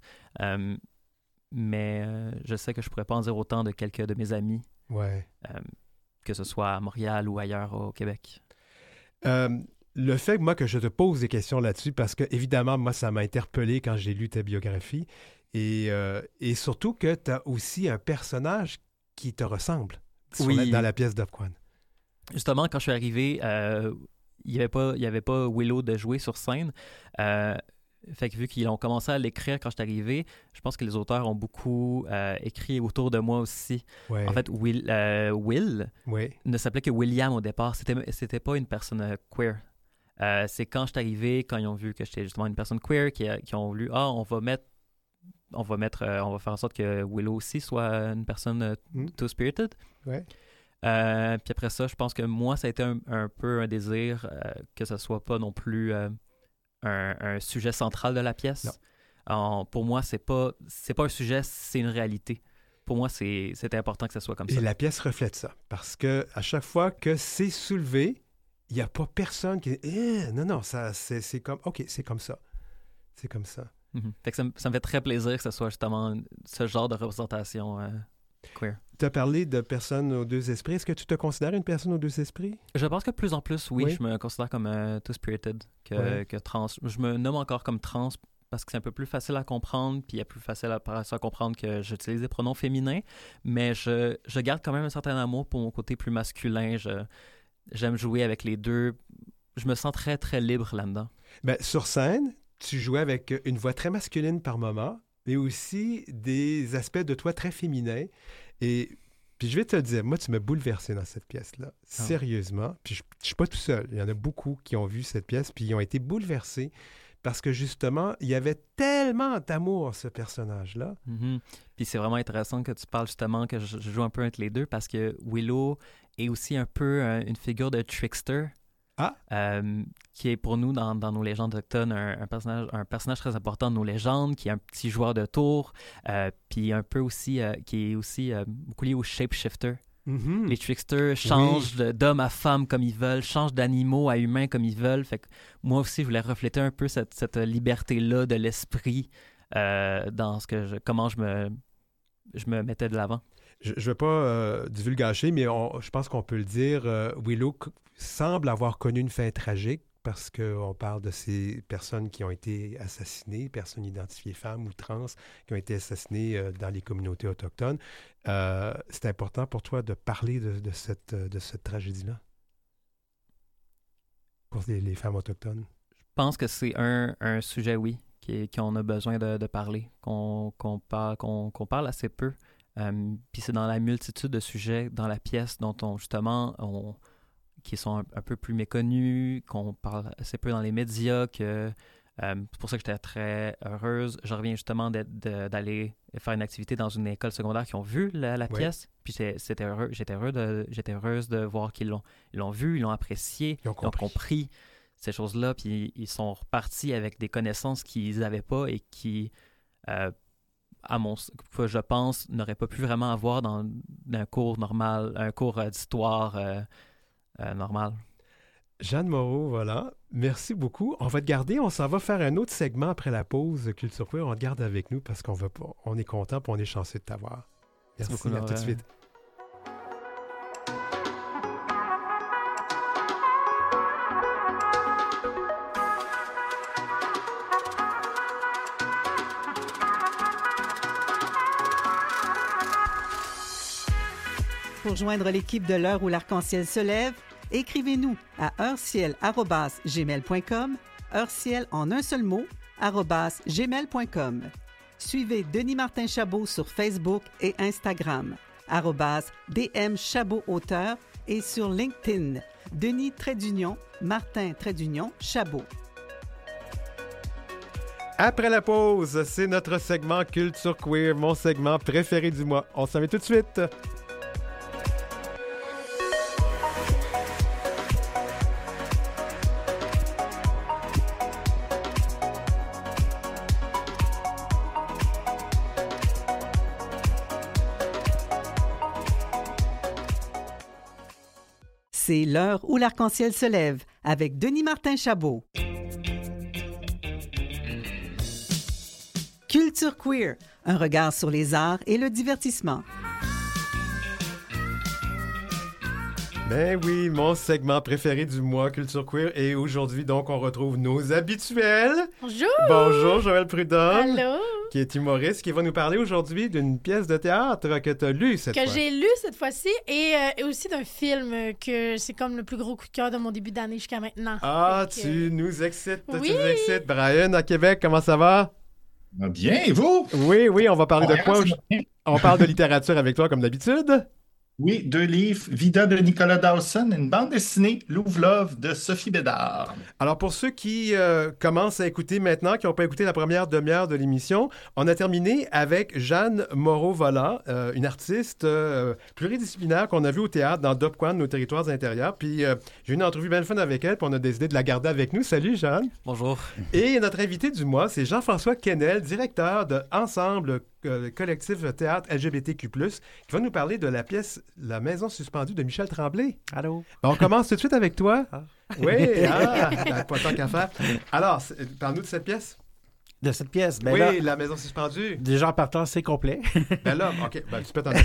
Mais je sais que je pourrais pas en dire autant de quelques de mes amis, que ce soit à Montréal ou ailleurs au Québec. Le fait, moi, que je te pose des questions là-dessus, parce que, évidemment, moi, ça m'a interpellé quand j'ai lu ta biographie, et surtout que tu as aussi un personnage qui te ressemble dans la pièce d'Opquan. Justement, quand je suis arrivé, il y avait pas Willow de jouer sur scène. Fait que vu qu'ils ont commencé à l'écrire quand je suis arrivé, je pense que les auteurs ont beaucoup écrit autour de moi aussi. Ouais. En fait, Will ne s'appelait que William au départ. C'était pas une personne queer. C'est quand je suis arrivé, quand ils ont vu que j'étais justement une personne queer, qui ont voulu on va faire en sorte que Willow aussi soit une personne two-spirited. Ouais. Puis après ça, je pense que moi, ça a été un peu un désir que ce soit pas non plus un sujet central de la pièce. Pour moi, c'est pas un sujet, c'est une réalité. Pour moi, c'était important que ça soit comme ça. Et la pièce reflète ça, parce que à chaque fois que c'est soulevé, il n'y a pas personne qui dit non, c'est comme OK, c'est comme ça. C'est comme ça. Mm-hmm. Fait que ça me fait très plaisir que ce soit justement ce genre de représentation queer. Tu as parlé de personnes aux deux esprits. Est-ce que tu te considères une personne aux deux esprits? Je pense que de plus en plus, oui. Je me considère comme two-spirited que trans. Je me nomme encore comme trans parce que c'est un peu plus facile à comprendre, puis il est plus facile à comprendre que j'utilise des pronoms féminins, mais je garde quand même un certain amour pour mon côté plus masculin. J'aime jouer avec les deux. Je me sens très, très libre là-dedans. Ben, sur scène, tu jouais avec une voix très masculine par moment, mais aussi des aspects de toi très féminins. Et puis je vais te le dire, moi, tu m'as bouleversé dans cette pièce-là. Sérieusement. Puis je ne suis pas tout seul. Il y en a beaucoup qui ont vu cette pièce, puis ils ont été bouleversés parce que justement, il y avait tellement d'amour, ce personnage-là. Mm-hmm. Puis c'est vraiment intéressant que tu parles justement que je joue un peu entre les deux parce que Willow est aussi un peu une figure de trickster. Qui est pour nous, dans nos légendes autochtones, un personnage très important de nos légendes, qui est un petit joueur de tour, puis un peu aussi, qui est aussi beaucoup lié au shapeshifter. Mm-hmm. Les tricksters changent d'homme à femme comme ils veulent, changent d'animaux à humains comme ils veulent. Fait que moi aussi, je voulais refléter un peu cette liberté-là de l'esprit dans comment je me mettais de l'avant. Je ne veux pas divulgacher, mais je pense qu'on peut le dire. Willow semble avoir connu une fin tragique parce qu'on parle de ces personnes qui ont été assassinées, personnes identifiées femmes ou trans, qui ont été assassinées dans les communautés autochtones. C'est important pour toi de parler de cette tragédie-là pour les femmes autochtones? Je pense que c'est un sujet, oui, qu'on a besoin de parler, qu'on parle assez peu. Puis c'est dans la multitude de sujets dans la pièce dont qui sont un peu plus méconnus, qu'on parle assez peu dans les médias, que c'est pour ça que j'étais très heureuse. Je reviens justement d'aller faire une activité dans une école secondaire qui ont vu la pièce. Puis j'étais heureuse de voir qu'ils l'ont vu, ils l'ont apprécié, ils ont compris ces choses-là, puis ils sont repartis avec des connaissances qu'ils n'avaient pas et qui... je pense, n'aurait pas pu vraiment avoir dans un cours normal, un cours d'histoire normal. Jeanne Moreau, voilà. Merci beaucoup. On va te garder. On s'en va faire un autre segment après la pause Culture Queer. On te garde avec nous parce qu'on est content et on est chanceux de t'avoir. Merci beaucoup. À tout de suite. Pour joindre l'équipe de l'heure où l'arc-en-ciel se lève, écrivez-nous à heureciel@gmail.com, heureciel en un seul mot, @gmail.com. Suivez Denis Martin Chabot sur Facebook et Instagram, @DM Chabot Auteur et sur LinkedIn, Denis Martin Chabot. Après la pause, c'est notre segment Culture Queer, mon segment préféré du mois. On s'en va tout de suite. C'est l'heure où l'arc-en-ciel se lève avec Denis Martin Chabot. Culture Queer, un regard sur les arts et le divertissement. Ben oui, mon segment préféré du mois, Culture Queer. Et aujourd'hui, donc, on retrouve nos habituels. Bonjour! Bonjour, Joël Prudhomme. Allô! Qui est humoriste, qui va nous parler aujourd'hui d'une pièce de théâtre que tu as lue cette fois. Que j'ai lu cette fois-ci et aussi d'un film que c'est comme le plus gros coup de cœur de mon début d'année jusqu'à maintenant. Ah, tu nous excites, oui. Tu nous excites. Brian, à Québec, comment ça va? Bien, et vous? Oui, on va parler de quoi? On parle de littérature avec toi, comme d'habitude. Oui, 2 livres, Vida de Nicolas Dawson, une bande dessinée, Louvre-Love de Sophie Bédard. Alors, pour ceux qui commencent à écouter maintenant, qui n'ont pas écouté la première demi-heure de l'émission, on a terminé avec Jeanne Moreau-Vola, une artiste pluridisciplinaire qu'on a vue au théâtre dans Dopquan, nos territoires intérieurs. Puis, j'ai eu une entrevue bien fun avec elle, puis on a décidé de la garder avec nous. Salut, Jeanne. Bonjour. Et notre invité du mois, c'est Jean-François Quesnel, directeur de Ensemble collectif théâtre LGBTQ+, qui va nous parler de la pièce La Maison suspendue de Michel Tremblay. Allô? On commence tout de suite avec toi. Oui, pas tant qu'à faire. Alors, parle-nous de cette pièce. De cette pièce. Ben oui, là, la maison suspendue. déjà en partant, c'est complet. Ben là, OK, ben, tu peux t'en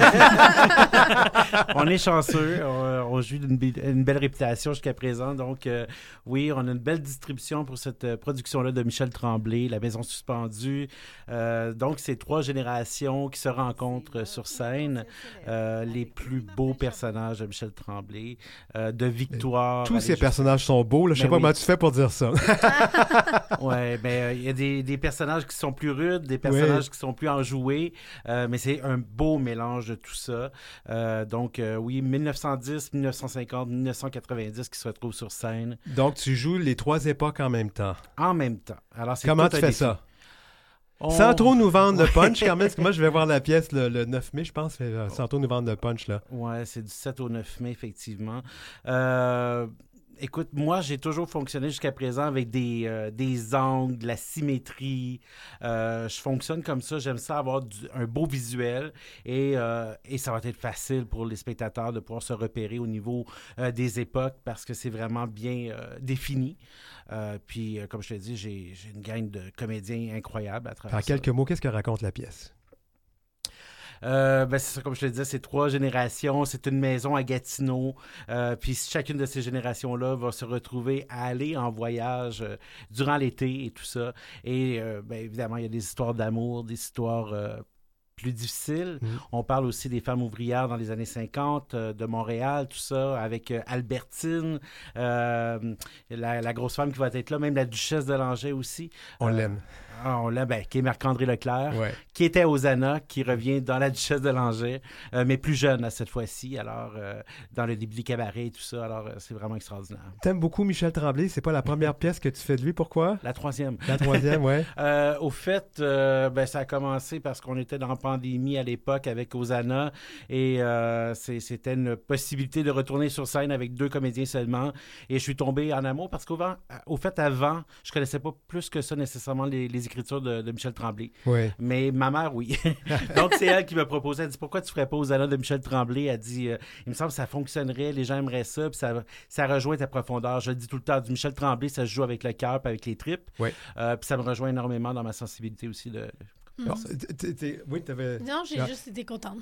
On est chanceux. On joue une belle réputation jusqu'à présent. Donc, oui, on a une belle distribution pour cette production-là de Michel Tremblay, La Maison Suspendue. Donc, c'est 3 générations qui se rencontrent sur scène. Les plus beaux personnages de Michel Tremblay, de Victoire. Tous ces personnages sont beaux. Là. Je sais pas comment tu fais pour dire ça. Oui, ben il y a des personnages qui sont plus rudes, des personnages qui sont plus enjoués, mais c'est un beau mélange de tout ça. Donc, oui, 1910, 1950, 1990 qui se retrouvent sur scène. Donc, tu joues les 3 époques en même temps. En même temps. Alors, c'est comment tout tu un fais défi. ça? Sans trop nous vendre le punch, quand même, parce que moi, je vais voir la pièce le 9 mai, je pense. Sans trop nous vendre le punch, là. Oui, c'est du 7 au 9 mai, effectivement. Écoute, moi, j'ai toujours fonctionné jusqu'à présent avec des angles, de la symétrie. Je fonctionne comme ça. J'aime ça avoir un beau visuel et ça va être facile pour les spectateurs de pouvoir se repérer au niveau des époques parce que c'est vraiment bien défini. Puis, comme je te dis, j'ai une gang de comédiens incroyables à travers En ça. quelques mots, qu'est-ce que raconte la pièce? C'est ça, comme je te disais, c'est 3 générations. C'est une maison à Gatineau. Puis chacune de ces générations-là va se retrouver à aller en voyage durant l'été et tout ça. Et évidemment, il y a des histoires d'amour, des histoires plus difficiles. On parle aussi des femmes ouvrières dans les années 50 de Montréal, tout ça, avec Albertine, la grosse femme qui va être là, même la duchesse de Langeais aussi. On l'aime. On l'aime, qui est Marc-André Leclerc, qui était aux Anna, qui revient dans la duchesse de Langeais, mais plus jeune à cette fois-ci, alors dans le début du cabaret et tout ça, alors c'est vraiment extraordinaire. T'aimes beaucoup Michel Tremblay, c'est pas la première pièce que tu fais de lui, pourquoi? La 3e. La 3e, oui. Au fait, ça a commencé parce qu'on était dans la pandémie à l'époque avec Hosanna et c'était une possibilité de retourner sur scène avec 2 comédiens seulement et je suis tombé en amour parce qu'au fait, avant, je connaissais pas plus que ça nécessairement les écritures de Michel Tremblay. Oui. Mais ma mère, oui. Donc, c'est elle qui me proposait. Elle dit, pourquoi tu ferais pas Hosanna de Michel Tremblay? Elle dit, il me semble que ça fonctionnerait, les gens aimeraient ça, puis ça rejoint ta profondeur. Je le dis tout le temps, du Michel Tremblay, ça se joue avec le cœur, puis avec les tripes. Oui. Puis ça me rejoint énormément dans ma sensibilité aussi de... Bon, oui, t'avais... Non, j'ai juste été contente.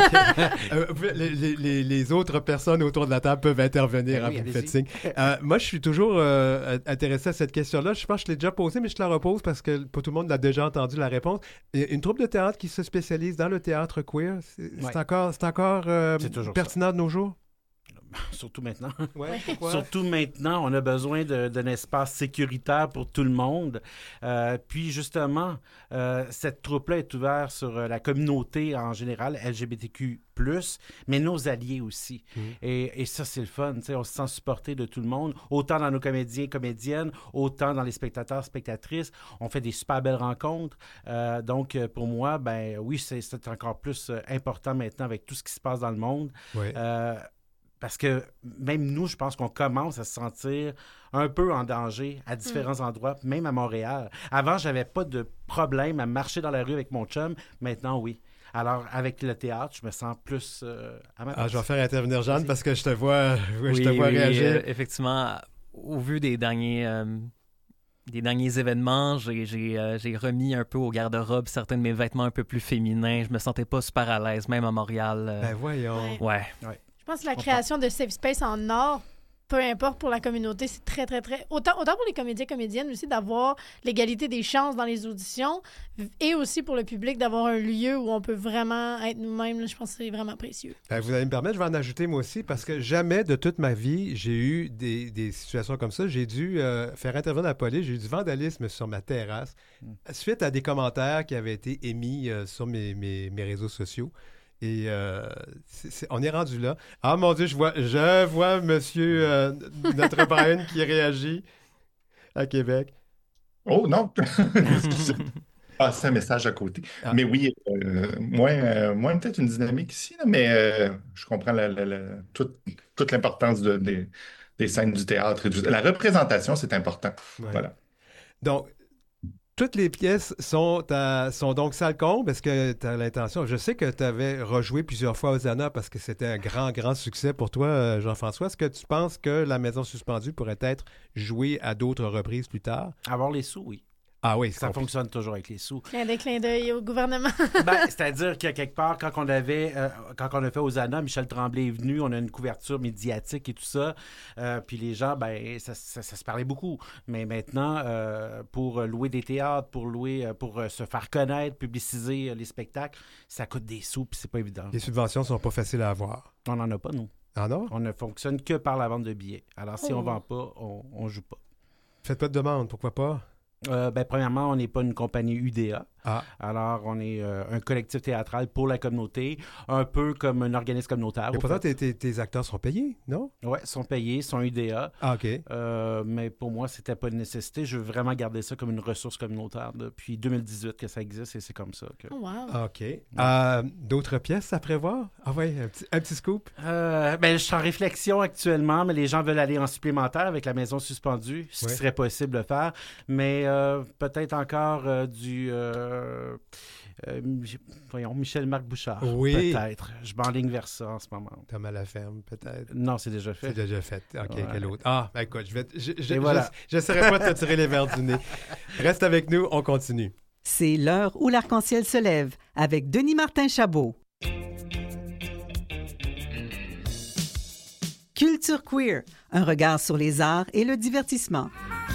Les autres personnes autour de la table peuvent intervenir, Oui, vous me faites signe. Moi, je suis toujours intéressé à cette question-là. Je pense que je l'ai déjà posée, mais je te la repose parce que pas tout le monde l'a déjà entendu la réponse. Une troupe de théâtre qui se spécialise dans le théâtre queer, c'est encore pertinent de nos jours? Surtout maintenant. Ouais, pourquoi? Surtout maintenant, on a besoin d'un espace sécuritaire pour tout le monde. Puis justement, cette troupe-là est ouverte sur la communauté en général, LGBTQ+, mais nos alliés aussi. Et ça, c'est le fun. On se sent supporté de tout le monde, autant dans nos comédiens, comédiennes, autant dans les spectateurs, spectatrices. On fait des super belles rencontres. Donc, pour moi, oui, c'est encore plus important maintenant avec tout ce qui se passe dans le monde. Oui. Parce que même nous, je pense qu'on commence à se sentir un peu en danger à différents endroits, même à Montréal. Avant, j'avais pas de problème à marcher dans la rue avec mon chum. Maintenant, oui. Alors, avec le théâtre, je me sens plus à ma place. Je vais faire intervenir Jeanne parce que je te vois réagir. Effectivement, au vu des derniers événements, j'ai remis un peu au garde-robe certains de mes vêtements un peu plus féminins. Je me sentais pas super à l'aise, même à Montréal. Ben voyons. Ouais. Je pense que la création de Safe Space en or, peu importe pour la communauté, c'est très, très, très... Autant pour les comédiens, comédiennes aussi, d'avoir l'égalité des chances dans les auditions et aussi pour le public d'avoir un lieu où on peut vraiment être nous-mêmes. Là, je pense que c'est vraiment précieux. Vous allez me permettre, je vais en ajouter moi aussi, parce que jamais de toute ma vie, j'ai eu des situations comme ça. J'ai dû faire intervenir la police. J'ai eu du vandalisme sur ma terrasse suite à des commentaires qui avaient été émis sur mes réseaux sociaux. Et on est rendu là. Ah mon Dieu, je vois monsieur notre Brian qui réagit à Québec. Oh non! Excusez. C'est un message à côté. Mais oui, moins peut-être une dynamique ici, là, mais je comprends toute l'importance des scènes du théâtre. La représentation, c'est important. Ouais. Voilà. Donc, toutes les pièces sont donc salle comble. Est-ce que tu as l'intention? Je sais que tu avais rejoué plusieurs fois Hosanna parce que c'était un grand, grand succès pour toi, Jean-François. Est-ce que tu penses que La Maison Suspendue pourrait être jouée à d'autres reprises plus tard? Avoir les sous, oui. Ah oui, Ça fonctionne toujours avec les sous. Clin d'œil au gouvernement. C'est-à-dire qu'à quelque part, quand on a fait Hosanna, Michel Tremblay est venu, on a une couverture médiatique et tout ça. Puis les gens, ça se parlait beaucoup. Mais maintenant, pour louer des théâtres, pour se faire connaître, publiciser les spectacles, ça coûte des sous, puis c'est pas évident. Les subventions sont pas faciles à avoir. On n'en a pas, nous. Ah non? On ne fonctionne que par la vente de billets. Alors, si on vend pas, on joue pas. Faites pas de demande, pourquoi pas? Premièrement, on n'est pas une compagnie UDA. Ah. Alors, on est un collectif théâtral pour la communauté, un peu comme un organisme communautaire. Mais pourtant, tes acteurs sont payés, non? Oui, sont payés, sont UDA. Ah, OK. Mais pour moi, c'était pas une nécessité. Je veux vraiment garder ça comme une ressource communautaire depuis 2018 que ça existe et c'est comme ça. Oh, wow. OK. D'autres pièces à prévoir? Ah oui, un petit scoop? Je suis en réflexion actuellement, mais les gens veulent aller en supplémentaire avec la maison suspendue, ce qui serait possible de faire. Mais peut-être encore Michel-Marc Bouchard. Oui. Peut-être. Je m'enligne vers ça en ce moment. Tom à la ferme, peut-être. Non, c'est déjà fait. C'est déjà fait. OK, Ouais. quel autre? Ah, écoute, voilà. j'essaierai pas de te tirer les verres du nez. Reste avec nous, on continue. C'est l'heure où l'arc-en-ciel se lève avec Denis Martin Chabot. Culture queer, un regard sur les arts et le divertissement.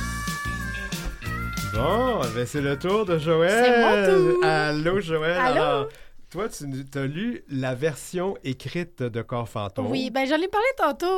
Bon, c'est le tour de Joël. C'est mon tour. Allô, Joël. Allô? Alors, toi, tu as lu la version écrite de Corps fantôme. Oui, j'en ai parlé tantôt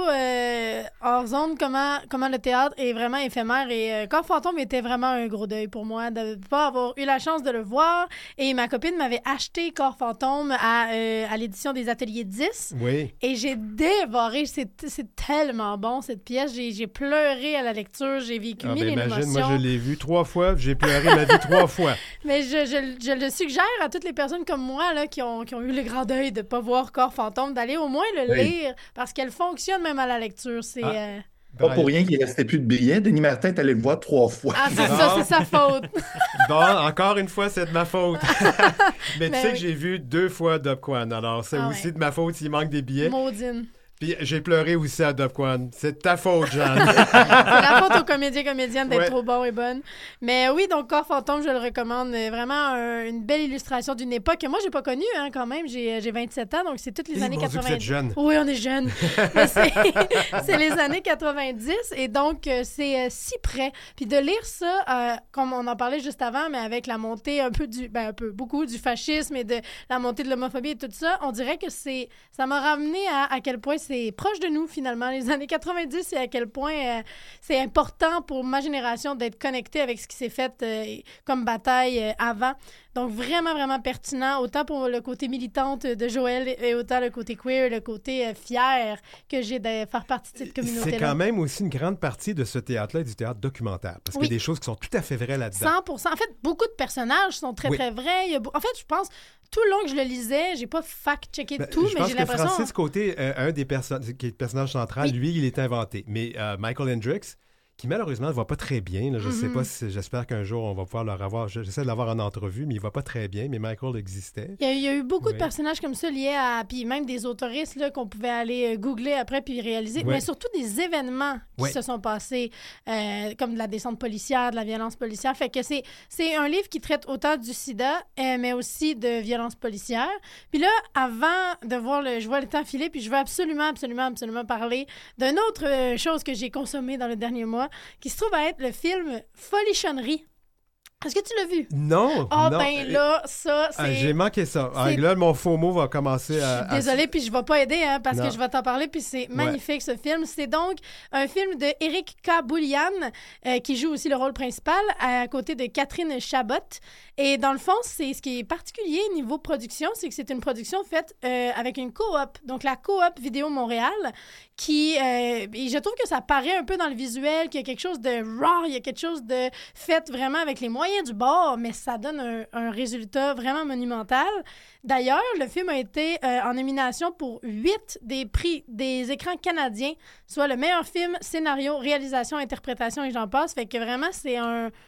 hors zone, comment le théâtre est vraiment éphémère. Et Corps fantôme était vraiment un gros deuil pour moi de ne pas avoir eu la chance de le voir. Et ma copine m'avait acheté Corps fantôme à l'édition des Ateliers 10. Oui. Et j'ai dévoré. C'est tellement bon, cette pièce. J'ai pleuré à la lecture. J'ai vécu mille imagine, émotions. moi, je l'ai vu 3 fois. J'ai pleuré ma vie 3 fois. Mais je le suggère à toutes les personnes comme moi là, qui ont eu le grand deuil de ne pas voir Corps fantôme, d'aller au moins le lire, parce qu'elle fonctionne même à la lecture. C'est... Pas pour rien qu'il ne restait plus de billets. Denis Martin est allé le voir 3 fois. Ah, c'est ça, c'est sa faute. Bon, encore une fois, c'est de ma faute. Mais tu sais oui. que j'ai vu 2 fois Dubquan. Alors, c'est aussi de ma faute s'il manque des billets. Maudine. Puis j'ai pleuré aussi à Dubquan. C'est de ta faute, Jeanne. C'est la faute aux comédiennes d'être Ouais. trop bons et bonnes. Mais oui, donc Corps fantôme, je le recommande. Vraiment une belle illustration d'une époque que moi, j'ai pas connue quand même. J'ai 27 ans, donc c'est toutes les années mon Dieu, 90. vous êtes jeune. Oui, on est jeunes. Mais c'est les années 90 et donc c'est si près. Puis de lire ça, comme on en parlait juste avant, mais avec la montée beaucoup du fascisme et de la montée de l'homophobie et tout ça, on dirait que ça m'a ramené à quel point c'est proche de nous, finalement, les années 90, et à quel point c'est important pour ma génération d'être connecté avec ce qui s'est fait comme bataille avant. Donc, vraiment, vraiment pertinent, autant pour le côté militante de Joël et autant le côté queer, le côté fier que j'ai de faire partie de cette communauté-là. C'est quand même aussi une grande partie de ce théâtre-là, du théâtre documentaire. Parce qu'il y a des choses qui sont tout à fait vraies là-dedans. 100%. En fait, beaucoup de personnages sont très, très vrais. En fait, je pense, tout le long que je le lisais, j'ai pas fact-checké tout, mais j'ai l'impression... Je pense que Francis Côté, un des qui est le personnage central, lui, il est inventé. Mais Michael Hendricks, qui malheureusement ne va pas très bien. Là. Je ne sais pas si... J'espère qu'un jour, on va pouvoir le revoir. J'essaie de l'avoir en entrevue, mais il ne va pas très bien. Mais Michael existait. Il y a eu beaucoup de personnages comme ça liés à... Puis même des autoristes là, qu'on pouvait aller googler après puis réaliser. Mais surtout des événements qui se sont passés, comme de la descente policière, de la violence policière. Fait que c'est un livre qui traite autant du sida, mais aussi de violence policière. Puis là, avant de voir je vois le temps filer, puis je veux absolument parler d'une autre chose que j'ai consommée dans le dernier mois, qui se trouve à être le film Folichonnerie. Est-ce que tu l'as vu? Non. Ah, non. ben là, ça, c'est... j'ai manqué ça. Là, mon faux mot va commencer à... Désolée, puis je vais pas aider, parce que je vais t'en parler, puis c'est magnifique, ce film. C'est donc un film de Éric K. Boulian, qui joue aussi le rôle principal, à côté de Catherine Chabot. Et dans le fond, c'est ce qui est particulier niveau production, c'est que c'est une production faite avec une coop. Donc, la coop Vidéo Montréal, qui... et je trouve que ça paraît un peu dans le visuel, qu'il y a quelque chose de raw, il y a quelque chose de fait vraiment avec les moyens du bord, mais ça donne un résultat vraiment monumental. D'ailleurs, le film a été en nomination pour 8 des prix des écrans canadiens, soit le meilleur film, scénario, réalisation, interprétation et j'en passe. Fait que vraiment, c'est un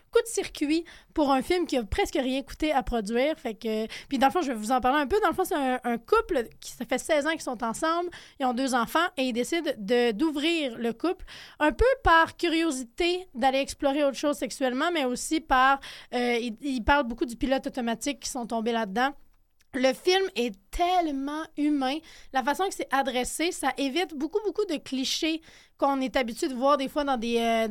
coup de circuit pour un film qui a presque rien coûté à produire. Fait que... Puis dans le fond, je vais vous en parler un peu. Dans le fond, c'est un couple qui ça fait 16 ans qu'ils sont ensemble. Ils ont 2 enfants et ils décident d'ouvrir le couple un peu par curiosité d'aller explorer autre chose sexuellement, mais aussi par... ils parlent beaucoup du pilote automatique qui sont tombés là-dedans. Le film est tellement humain. La façon que c'est adressé, ça évite beaucoup de clichés qu'on est habitué de voir des fois dans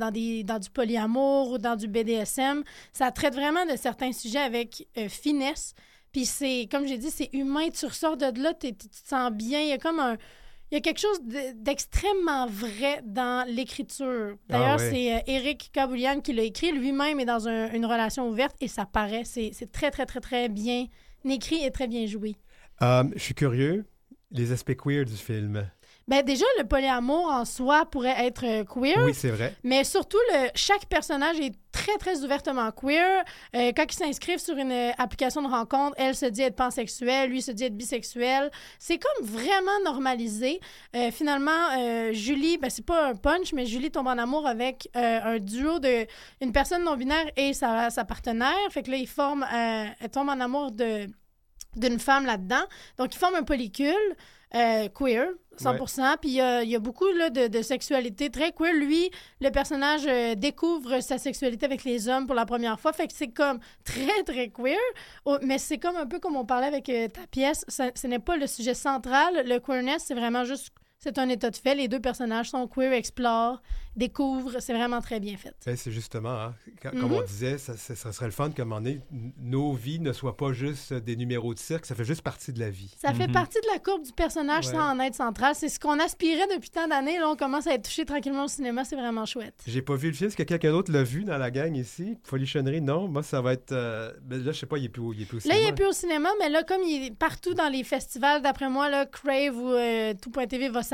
du polyamour ou dans du BDSM. Ça traite vraiment de certains sujets avec finesse. Puis c'est, comme j'ai dit, c'est humain. Tu ressors de là, tu te sens bien. Il y a quelque chose d'extrêmement vrai dans l'écriture. D'ailleurs, c'est Éric Kaboulian qui l'a écrit. Lui-même est dans une relation ouverte et ça paraît. C'est très, très, très, très bien écrit et très bien joué. Je suis curieux, les aspects queer du film. Ben déjà, le polyamour en soi pourrait être queer. Oui, c'est vrai. Mais surtout, chaque personnage est très, très ouvertement queer. Quand ils s'inscrivent sur une application de rencontre, elle se dit être pansexuelle, lui se dit être bisexuel. C'est comme vraiment normalisé. Finalement, Julie, ben c'est pas un punch, mais Julie tombe en amour avec un duo une personne non-binaire et sa partenaire. Fait que là, elle tombe en amour d'une femme là-dedans. Donc, ils forment un polycule queer, 100%. Ouais. Puis il y a beaucoup là, de sexualité très queer. Lui, le personnage découvre sa sexualité avec les hommes pour la première fois. Fait que c'est comme très, très queer. Mais c'est comme un peu comme on parlait avec ta pièce. Ce n'est pas le sujet central. Le queerness, c'est vraiment juste... C'est un état de fait. Les 2 personnages sont queer, explorent, découvrent. C'est vraiment très bien fait. Ben, c'est justement, hein, comme on disait, ça serait le fun que nos vies ne soient pas juste des numéros de cirque. Ça fait juste partie de la vie. Ça fait partie de la courbe du personnage sans en être central. C'est ce qu'on aspirait depuis tant d'années. Là, on commence à être touché tranquillement au cinéma. C'est vraiment chouette. J'ai pas vu le film. Est-ce que quelqu'un d'autre l'a vu dans la gang ici? Folichonnerie, non. Moi, ça va être... Ben là, je sais pas, il est plus au cinéma. Là, il est plus au cinéma, mais là, comme il est partout dans les festivals, d'après moi, là, Crave ou Tout.tv va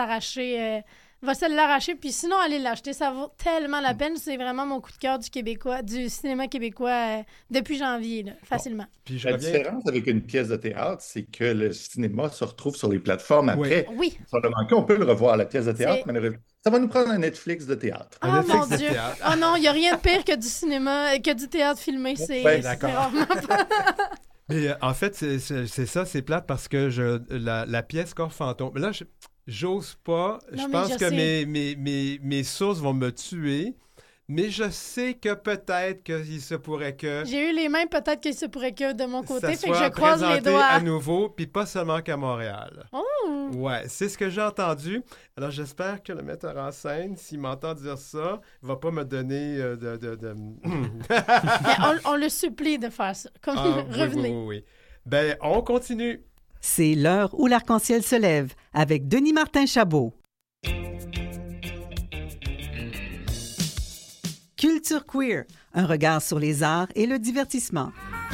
va se l'arracher, puis sinon, allez l'acheter. Ça vaut tellement la peine. C'est vraiment mon coup de cœur du cinéma québécois depuis janvier, là, facilement. Bon. Puis la différence avec une pièce de théâtre, c'est que le cinéma se retrouve sur les plateformes après. Oui. Si on l'a manqué, on peut le revoir, la pièce de théâtre, malheureusement. Ça va nous prendre un Netflix de théâtre. Oh mon Dieu! Oh non, il n'y a rien de pire que du cinéma, que du théâtre filmé. C'est vraiment pas... Mais en fait, c'est ça, c'est plate parce que la pièce Corps fantôme... Là, j'ose pas. Je pense que mes sources vont me tuer. Mais je sais que peut-être qu'il se pourrait que... J'ai eu les mêmes, peut-être qu'il se pourrait que de mon côté, fait que je croise les doigts. à nouveau, puis pas seulement qu'à Montréal. Oh! Ouais, c'est ce que j'ai entendu. Alors, j'espère que le metteur en scène, s'il m'entend dire ça, il va pas me donner Mais on le supplie de faire ça. Comme revenez. Oui. Ben, on continue. C'est l'heure où l'arc-en-ciel se lève avec Denis Martin Chabot. Culture queer, un regard sur les arts et le divertissement.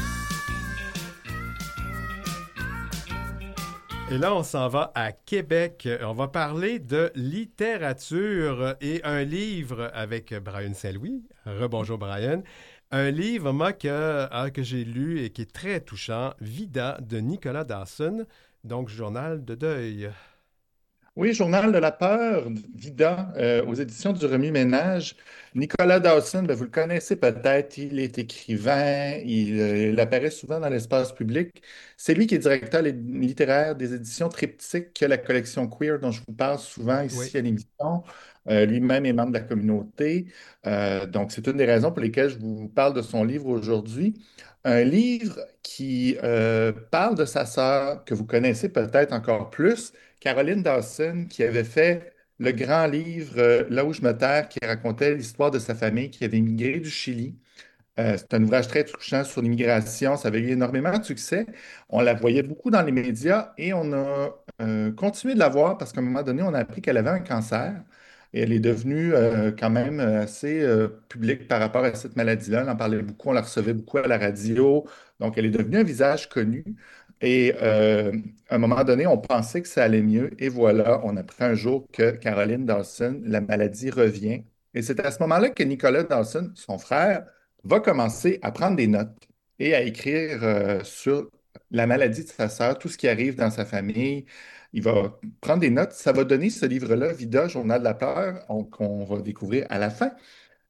Et là, on s'en va à Québec. On va parler de littérature et un livre avec Brian Saint-Louis. Rebonjour, Brian. Un livre, moi, que j'ai lu et qui est très touchant, Vida, de Nicolas Dawson, donc Journal de deuil. Oui, Journal de la peur, Vida, aux éditions du Remue-Ménage. Nicolas Dawson, vous le connaissez peut-être, il est écrivain, il apparaît souvent dans l'espace public. C'est lui qui est directeur littéraire des éditions Triptyque, qui a la collection queer dont je vous parle souvent ici à l'émission. Lui-même est membre de la communauté. Donc, c'est une des raisons pour lesquelles je vous parle de son livre aujourd'hui. Un livre qui parle de sa sœur, que vous connaissez peut-être encore plus, Caroline Dawson, qui avait fait le grand livre Là où je me terre, qui racontait l'histoire de sa famille qui avait immigré du Chili. C'est un ouvrage très touchant sur l'immigration. Ça avait eu énormément de succès. On la voyait beaucoup dans les médias et on a continué de la voir parce qu'à un moment donné, on a appris qu'elle avait un cancer. Et elle est devenue quand même assez publique par rapport à cette maladie-là. On en parlait beaucoup, on la recevait beaucoup à la radio. Donc, elle est devenue un visage connu. Et à un moment donné, on pensait que ça allait mieux. Et voilà, on apprend un jour que Caroline Dawson, la maladie revient. Et c'est à ce moment-là que Nicolas Dawson, son frère, va commencer à prendre des notes et à écrire sur la maladie de sa sœur, tout ce qui arrive dans sa famille. Il va prendre des notes. Ça va donner ce livre-là, Vida, Journal de la peur, qu'on va découvrir à la fin.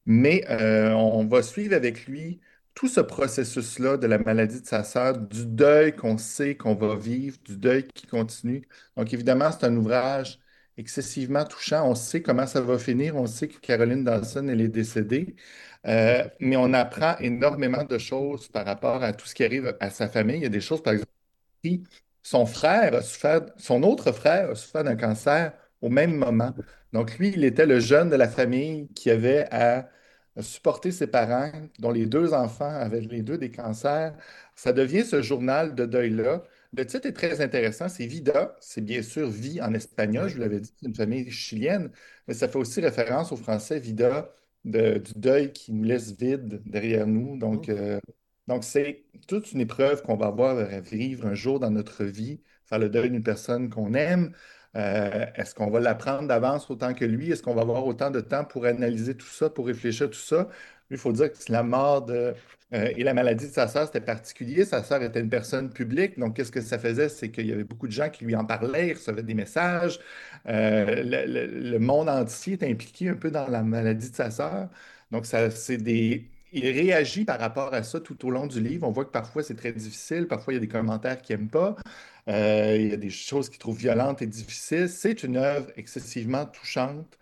Mais on va suivre avec lui tout ce processus-là de la maladie de sa sœur, du deuil qu'on sait qu'on va vivre, du deuil qui continue. Donc, évidemment, c'est un ouvrage excessivement touchant. On sait comment ça va finir. On sait que Caroline Dawson, elle est décédée. Mais on apprend énormément de choses par rapport à tout ce qui arrive à sa famille. Il y a des choses, par exemple, puis, son autre frère a souffert d'un cancer au même moment. Donc, lui, il était le jeune de la famille qui avait à supporter ses parents, dont les deux enfants avaient les deux des cancers. Ça devient ce journal de deuil-là. Le titre est très intéressant, c'est Vida. C'est bien sûr vie en espagnol, je Oui. vous l'avais dit, c'est une famille chilienne, mais ça fait aussi référence au français Vida, du deuil qui nous laisse vide derrière nous. Oh. Donc, c'est toute une épreuve qu'on va avoir à vivre un jour dans notre vie, faire le deuil d'une personne qu'on aime. Est-ce qu'on va l'apprendre d'avance autant que lui? Est-ce qu'on va avoir autant de temps pour analyser tout ça, pour réfléchir à tout ça? Lui, il faut dire que la mort et la maladie de sa sœur, c'était particulier. Sa sœur était une personne publique. Donc, qu'est-ce que ça faisait? C'est qu'il y avait beaucoup de gens qui lui en parlaient, il recevait des messages. Le monde entier est impliqué un peu dans la maladie de sa sœur. Donc, il réagit par rapport à ça tout au long du livre. On voit que parfois c'est très difficile, parfois il y a des commentaires qu'il n'aime pas, il y a des choses qu'il trouve violentes et difficiles. C'est une œuvre excessivement touchante.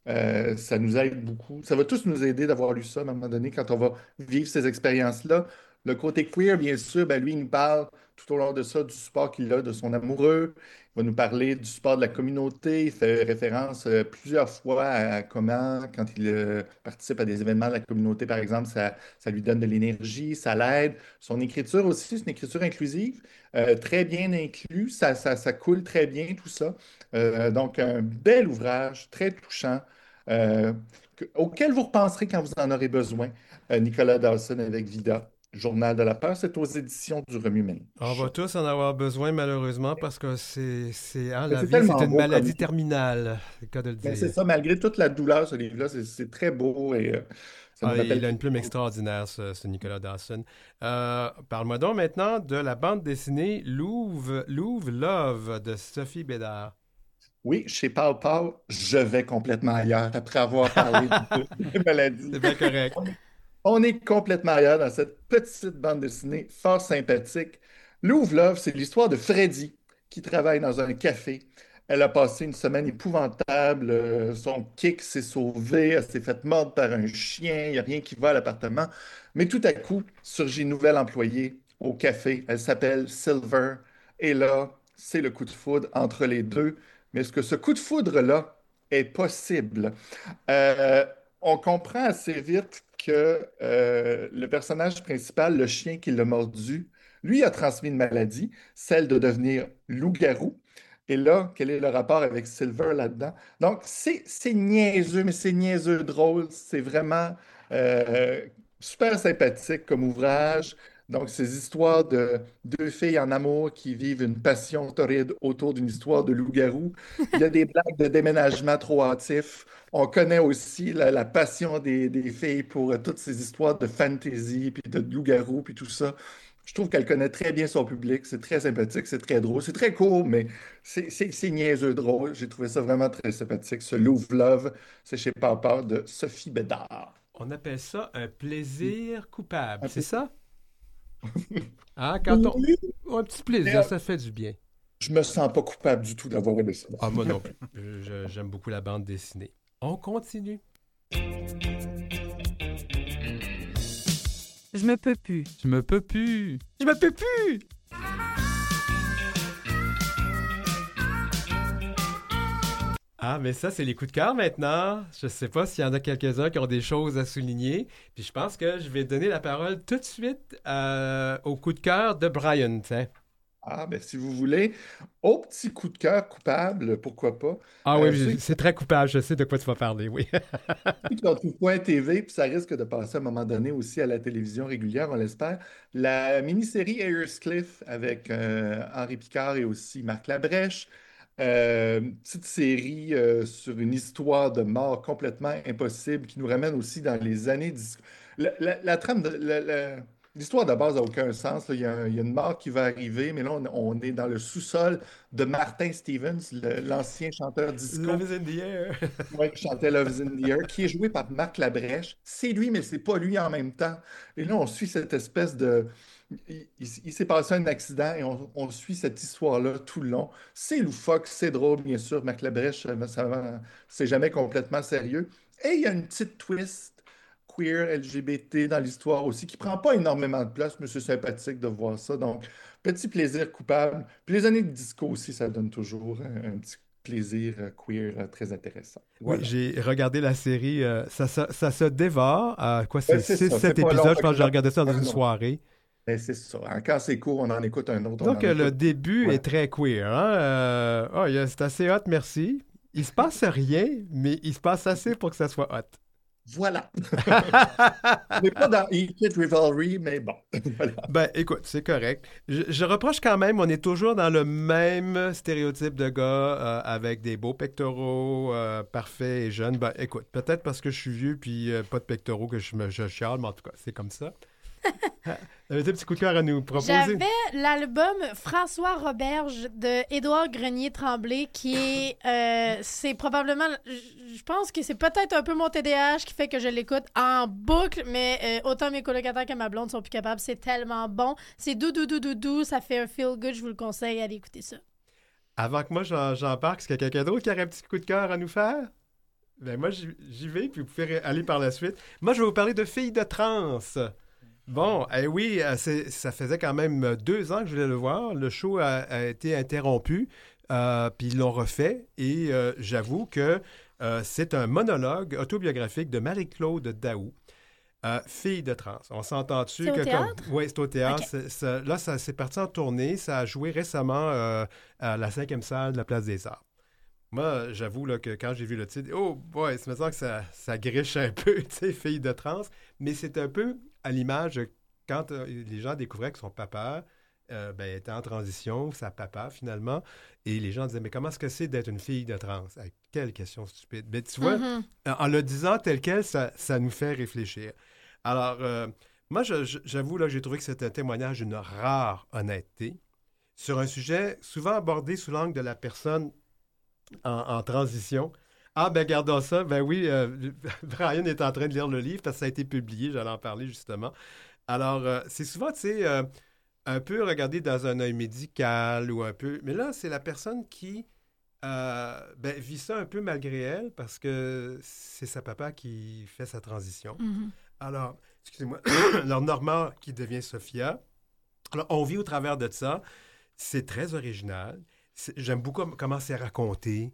Ça nous aide beaucoup. Ça va tous nous aider d'avoir lu ça à un moment donné quand on va vivre ces expériences-là. Le côté queer, bien sûr, ben lui, il nous parle tout au long de ça du support qu'il a de son amoureux. Il va nous parler du support de la communauté. Il fait référence plusieurs fois à comment, quand il participe à des événements de la communauté, par exemple, ça lui donne de l'énergie, ça l'aide. Son écriture aussi, c'est une écriture inclusive, très bien inclus. Ça coule très bien, tout ça. Donc, un bel ouvrage, très touchant, euh, auquel vous repenserez quand vous en aurez besoin. Nicolas Dawson avec Vida. Journal de la peur, c'est aux éditions du On va Remue-Ménage. tous en avoir besoin, malheureusement, parce que Mais la c'est vie, c'est tellement une beau comme maladie livre. terminale, c'est le cas de le Mais c'est dire. ça, malgré toute la douleur, ce livre-là, c'est très beau et ça nous Ah, rappelle il a une quelque plume chose. extraordinaire, ce Nicolas Dawson. Parle-moi donc maintenant de la bande dessinée Louvre Love de Sophie Bédard. Oui, chez Pau Pau, je vais complètement ailleurs après avoir parlé de maladie. C'est bien correct. On est complètement ailleurs dans cette petite bande dessinée fort sympathique. Louve Love, c'est l'histoire de Freddy qui travaille dans un café. Elle a passé une semaine épouvantable. Son kick s'est sauvé. Elle s'est faite mordre par un chien. Il n'y a rien qui va à l'appartement. Mais tout à coup, surgit une nouvelle employée au café. Elle s'appelle Silver. Et là, c'est le coup de foudre entre les deux. Mais est-ce que ce coup de foudre-là est possible? Euh, on comprend assez vite que le personnage principal, le chien qui l'a mordu, lui a transmis une maladie, celle de devenir loup-garou. Et là, quel est le rapport avec Silver là-dedans? Donc, c'est niaiseux, mais c'est niaiseux drôle. C'est vraiment euh, super sympathique comme ouvrage. Donc, ces histoires de deux filles en amour qui vivent une passion torride autour d'une histoire de loup-garou. Il y a des blagues de déménagement trop hâtifs. On connaît aussi la passion des filles pour toutes ces histoires de fantasy, puis de loup-garou, puis tout ça. Je trouve qu'elle connaît très bien son public. C'est très sympathique, c'est très drôle. C'est très court, mais c'est niaiseux drôle. J'ai trouvé ça vraiment très sympathique. Ce Louvre Love, c'est chez Papa de Sophie Bédard. On appelle ça un plaisir coupable, Un c'est peu- ça? Ah, quand on... Oui. Un petit plaisir, ça fait du bien. Je me sens pas coupable du tout d'avoir aimé ça. Ah, moi non plus. J'aime beaucoup la bande dessinée. On continue. Je me peux plus. Je me peux plus. Je me peux plus! Ah, mais ça, c'est les coups de cœur maintenant. Je sais pas s'il y en a quelques-uns qui ont des choses à souligner. Puis je pense que je vais donner la parole tout de suite au coup de cœur de Brian. Tiens. Ah, ben si vous voulez, au petit coup de cœur coupable, pourquoi pas. Ah oui, Ceux c'est très coupable. Je sais de quoi tu vas parler, oui. qui ont Point TV, puis ça risque de passer à un moment donné aussi à la télévision régulière, on l'espère. La mini-série Cliff avec Henri Picard et aussi Marc Labrèche. Petite série sur une histoire de mort complètement impossible qui nous ramène aussi dans les années. La trame de. L'histoire de base n'a aucun sens. Là. Il y a une mort qui va arriver, mais là, on est dans le sous-sol de Martin Stevens, l'ancien chanteur disco. Love is in the air. Ouais, qui chantait Love is in the Air, qui est joué par Marc Labrèche. C'est lui, mais c'est pas lui en même temps. Et là, on suit cette espèce de... Il s'est passé un accident et on suit cette histoire-là tout le long. C'est loufoque, c'est drôle, bien sûr. Marc Labrèche, c'est jamais complètement sérieux. Et il y a une petite twist queer, LGBT dans l'histoire aussi, qui prend pas énormément de place, mais c'est sympathique de voir ça. Donc, petit plaisir coupable. Puis les années de disco aussi, ça donne toujours un petit plaisir queer très intéressant. Oui, Voilà. j'ai regardé la série, ça se dévore. Quoi, Ouais, c'est c'est ça, 6-7 c'est pas long, épisodes. Je fait pense que que j'ai regardé ça dans non, une non. soirée. Ben, c'est ça. Quand c'est court, on en écoute un autre. Donc, le début Ouais. est très queer. Hein? C'est assez hot, merci. Il se passe rien, mais il se passe assez pour que ça soit hot. Voilà. On n'est pas dans Eat It Rivalry, mais bon. Voilà. Ben, écoute, c'est correct. Je reproche quand même, on est toujours dans le même stéréotype de gars avec des beaux pectoraux, parfaits et jeunes. Ben, écoute, peut-être parce que je suis vieux puis pas de pectoraux que je chiale, mais en tout cas, c'est comme ça. T'avais des petits coups de cœur à nous proposer? J'avais l'album François Roberge de Édouard Grenier-Tremblay qui est, c'est probablement, je pense que c'est peut-être un peu mon TDAH qui fait que je l'écoute en boucle, mais autant mes colocataires que ma blonde sont plus capables. C'est tellement bon. C'est doux, ça fait un feel good. Je vous le conseille, allez écouter ça. Avant que moi j'en parle, est-ce qu'il y a quelqu'un d'autre qui aurait un petit coup de cœur à nous faire? Ben moi j'y vais, puis vous pouvez aller par la suite. Moi je vais vous parler de Filles de trans. Bon, oui, ça faisait quand même 2 ans que je voulais le voir. Le show a été interrompu, puis ils l'ont refait. Et j'avoue que c'est un monologue autobiographique de Marie-Claude Daou, Fille de trans. On s'entend dessus. C'est au théâtre? Oui, c'est au théâtre. Okay. Là, ça s'est parti en tournée. Ça a joué récemment à la 5e salle de la Place des Arts. Moi, j'avoue là, que quand j'ai vu le titre, oh boy, ça me semble que ça griche un peu, tu sais, Fille de trans. Mais c'est un peu à l'image quand les gens découvraient que son papa était en transition, sa papa finalement, et les gens disaient, mais comment est-ce que c'est d'être une fille de trans? Quelle question stupide. Mais tu vois, en le disant tel quel, ça nous fait réfléchir. Alors, moi, j'avoue, là, j'ai trouvé que c'était un témoignage d'une rare honnêteté sur un sujet souvent abordé sous l'angle de la personne en transition. Ah, ben gardons ça. Ben oui, Brian est en train de lire le livre parce que ça a été publié, j'allais en parler justement. Alors, c'est souvent, tu sais, un peu regardé dans un œil médical ou un peu... Mais là, c'est la personne qui vit ça un peu malgré elle parce que c'est sa papa qui fait sa transition. Mm-hmm. Alors, excusez-moi, alors Normand qui devient Sophia. Alors, on vit au travers de ça. C'est très original. J'aime beaucoup comment c'est raconté.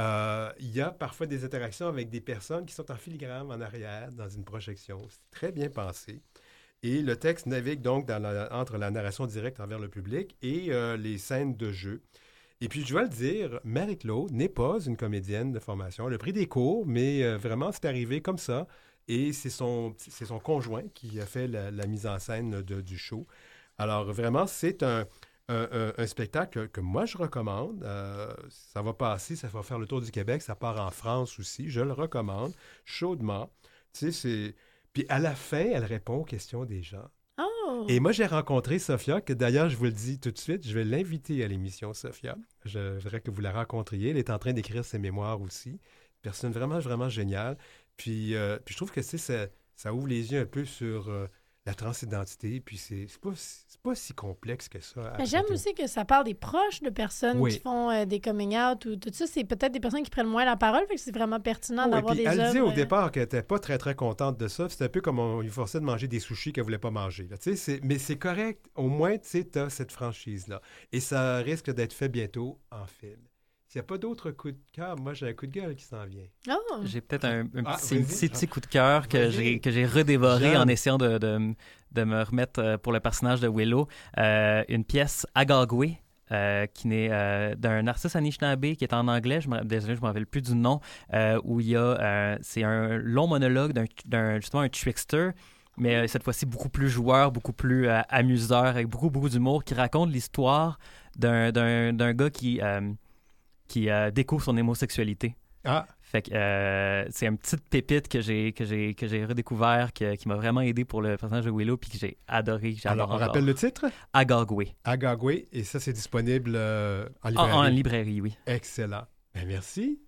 Il y a parfois des interactions avec des personnes qui sont en filigrane en arrière dans une projection. C'est très bien pensé. Et le texte navigue donc entre la narration directe envers le public et les scènes de jeu. Et puis, je dois le dire, Marie-Claude n'est pas une comédienne de formation. Elle a pris des cours, mais vraiment, c'est arrivé comme ça. Et c'est son conjoint qui a fait la mise en scène du show. Alors, vraiment, c'est un spectacle que moi, je recommande. Ça va passer, ça va faire le tour du Québec. Ça part en France aussi. Je le recommande chaudement. Tu sais, c'est... Puis à la fin, elle répond aux questions des gens. Oh! Et moi, j'ai rencontré Sophia, que d'ailleurs, je vous le dis tout de suite, je vais l'inviter à l'émission, Sophia. Je voudrais que vous la rencontriez. Elle est en train d'écrire ses mémoires aussi. Personne vraiment, vraiment géniale. Puis je trouve que ça ouvre les yeux un peu sur la transidentité. Puis c'est pas si complexe que ça. Mais j'aime aussi que ça parle des proches de personnes Oui. qui font des coming out ou tout ça. C'est peut-être des personnes qui prennent moins la parole, fait que c'est vraiment pertinent Oui, d'avoir puis des elle œuvres. dit au départ qu'elle n'était pas très, très contente de ça. C'était un peu comme on lui forçait de manger des sushis qu'elle ne voulait pas manger. Là. Mais c'est correct. Au moins, tu as cette franchise-là. Et ça risque d'être fait bientôt en film. S'il n'y a pas d'autres coups de cœur, moi, j'ai un coup de gueule qui s'en vient. Oh! J'ai peut-être un vas-y. petit coup de cœur que Vas-y. j'ai redévoré J'aime. en essayant de me remettre pour le personnage de Willow. Une pièce Agagwe, qui n'est d'un artiste Anishinaabe qui est en anglais. Désolé, je ne me rappelle plus du nom. Où il y a... c'est un long monologue justement un trickster, mais cette fois-ci beaucoup plus joueur, beaucoup plus amuseur, avec beaucoup d'humour, qui raconte l'histoire d'un gars qui découvre son homosexualité. Ah, Fait que c'est une petite pépite que j'ai redécouvert, qui m'a vraiment aidé pour le personnage de Willow, puis que j'ai adoré. Alors, on rappelle le titre? Agagwe. Agagwe, et ça, c'est disponible en librairie. En librairie, oui. Excellent. Ben, merci.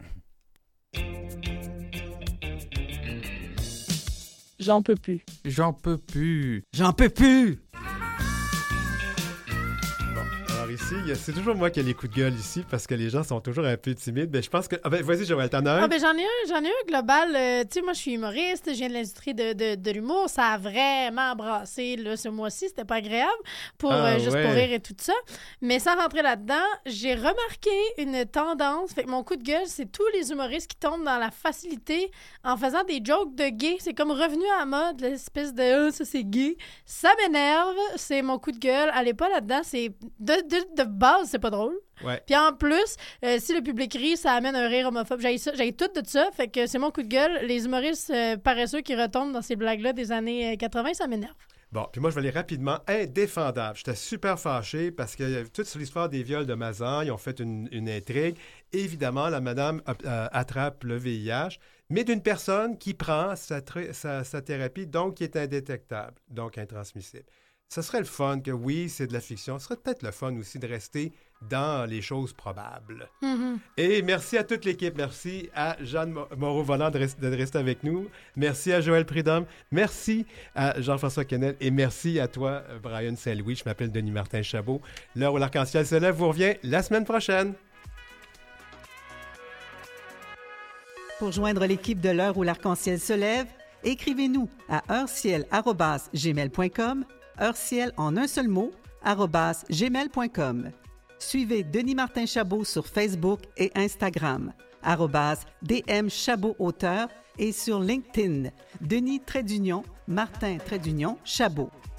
J'en peux plus. J'en peux plus. J'en peux plus! Alors ici, c'est toujours moi qui ai les coups de gueule ici parce que les gens sont toujours un peu timides. Mais je pense que... vas-y, Joël, t'en as un? J'en ai un global. Tu sais, moi, je suis humoriste, je viens de l'industrie de l'humour. Ça a vraiment brassé là, ce mois-ci. C'était pas agréable juste pour rire et tout ça. Mais sans rentrer là-dedans, j'ai remarqué une tendance. Fait que mon coup de gueule, c'est tous les humoristes qui tombent dans la facilité en faisant des jokes de gays. C'est comme revenu à la mode, l'espèce de ça, c'est gay. Ça m'énerve. C'est mon coup de gueule. Allez pas là-dedans. C'est de base, c'est pas drôle. Ouais. Puis en plus, si le public rit, ça amène un rire homophobe. J'ai tout de ça. Fait que c'est mon coup de gueule. Les humoristes paresseux qui retombent dans ces blagues-là des années 80, ça m'énerve. Bon, puis moi, je vais aller rapidement. Indéfendable. J'étais super fâché parce que toute sur l'histoire des viols de Mazan, ils ont fait une intrigue. Évidemment, la madame attrape le VIH, mais d'une personne qui prend sa thérapie, donc qui est indétectable, donc intransmissible. Ce serait le fun que, oui, c'est de la fiction. Ce serait peut-être le fun aussi de rester dans les choses probables. Mm-hmm. Et merci à toute l'équipe. Merci à Jeanne Moreau-Volant de rester avec nous. Merci à Joël Prudhomme. Merci à Jean-François Quesnel. Et merci à toi, Brian Saint-Louis. Je m'appelle Denis Martin Chabot. L'heure où l'arc-en-ciel se lève vous revient la semaine prochaine. Pour joindre l'équipe de l'heure où l'arc-en-ciel se lève, écrivez-nous à heureciel@gmail.com, heureciel en un seul mot, @gmail.com. Suivez Denis Martin Chabot sur Facebook et Instagram, @DM Chabot Auteur, et sur LinkedIn, Denis Martin Chabot.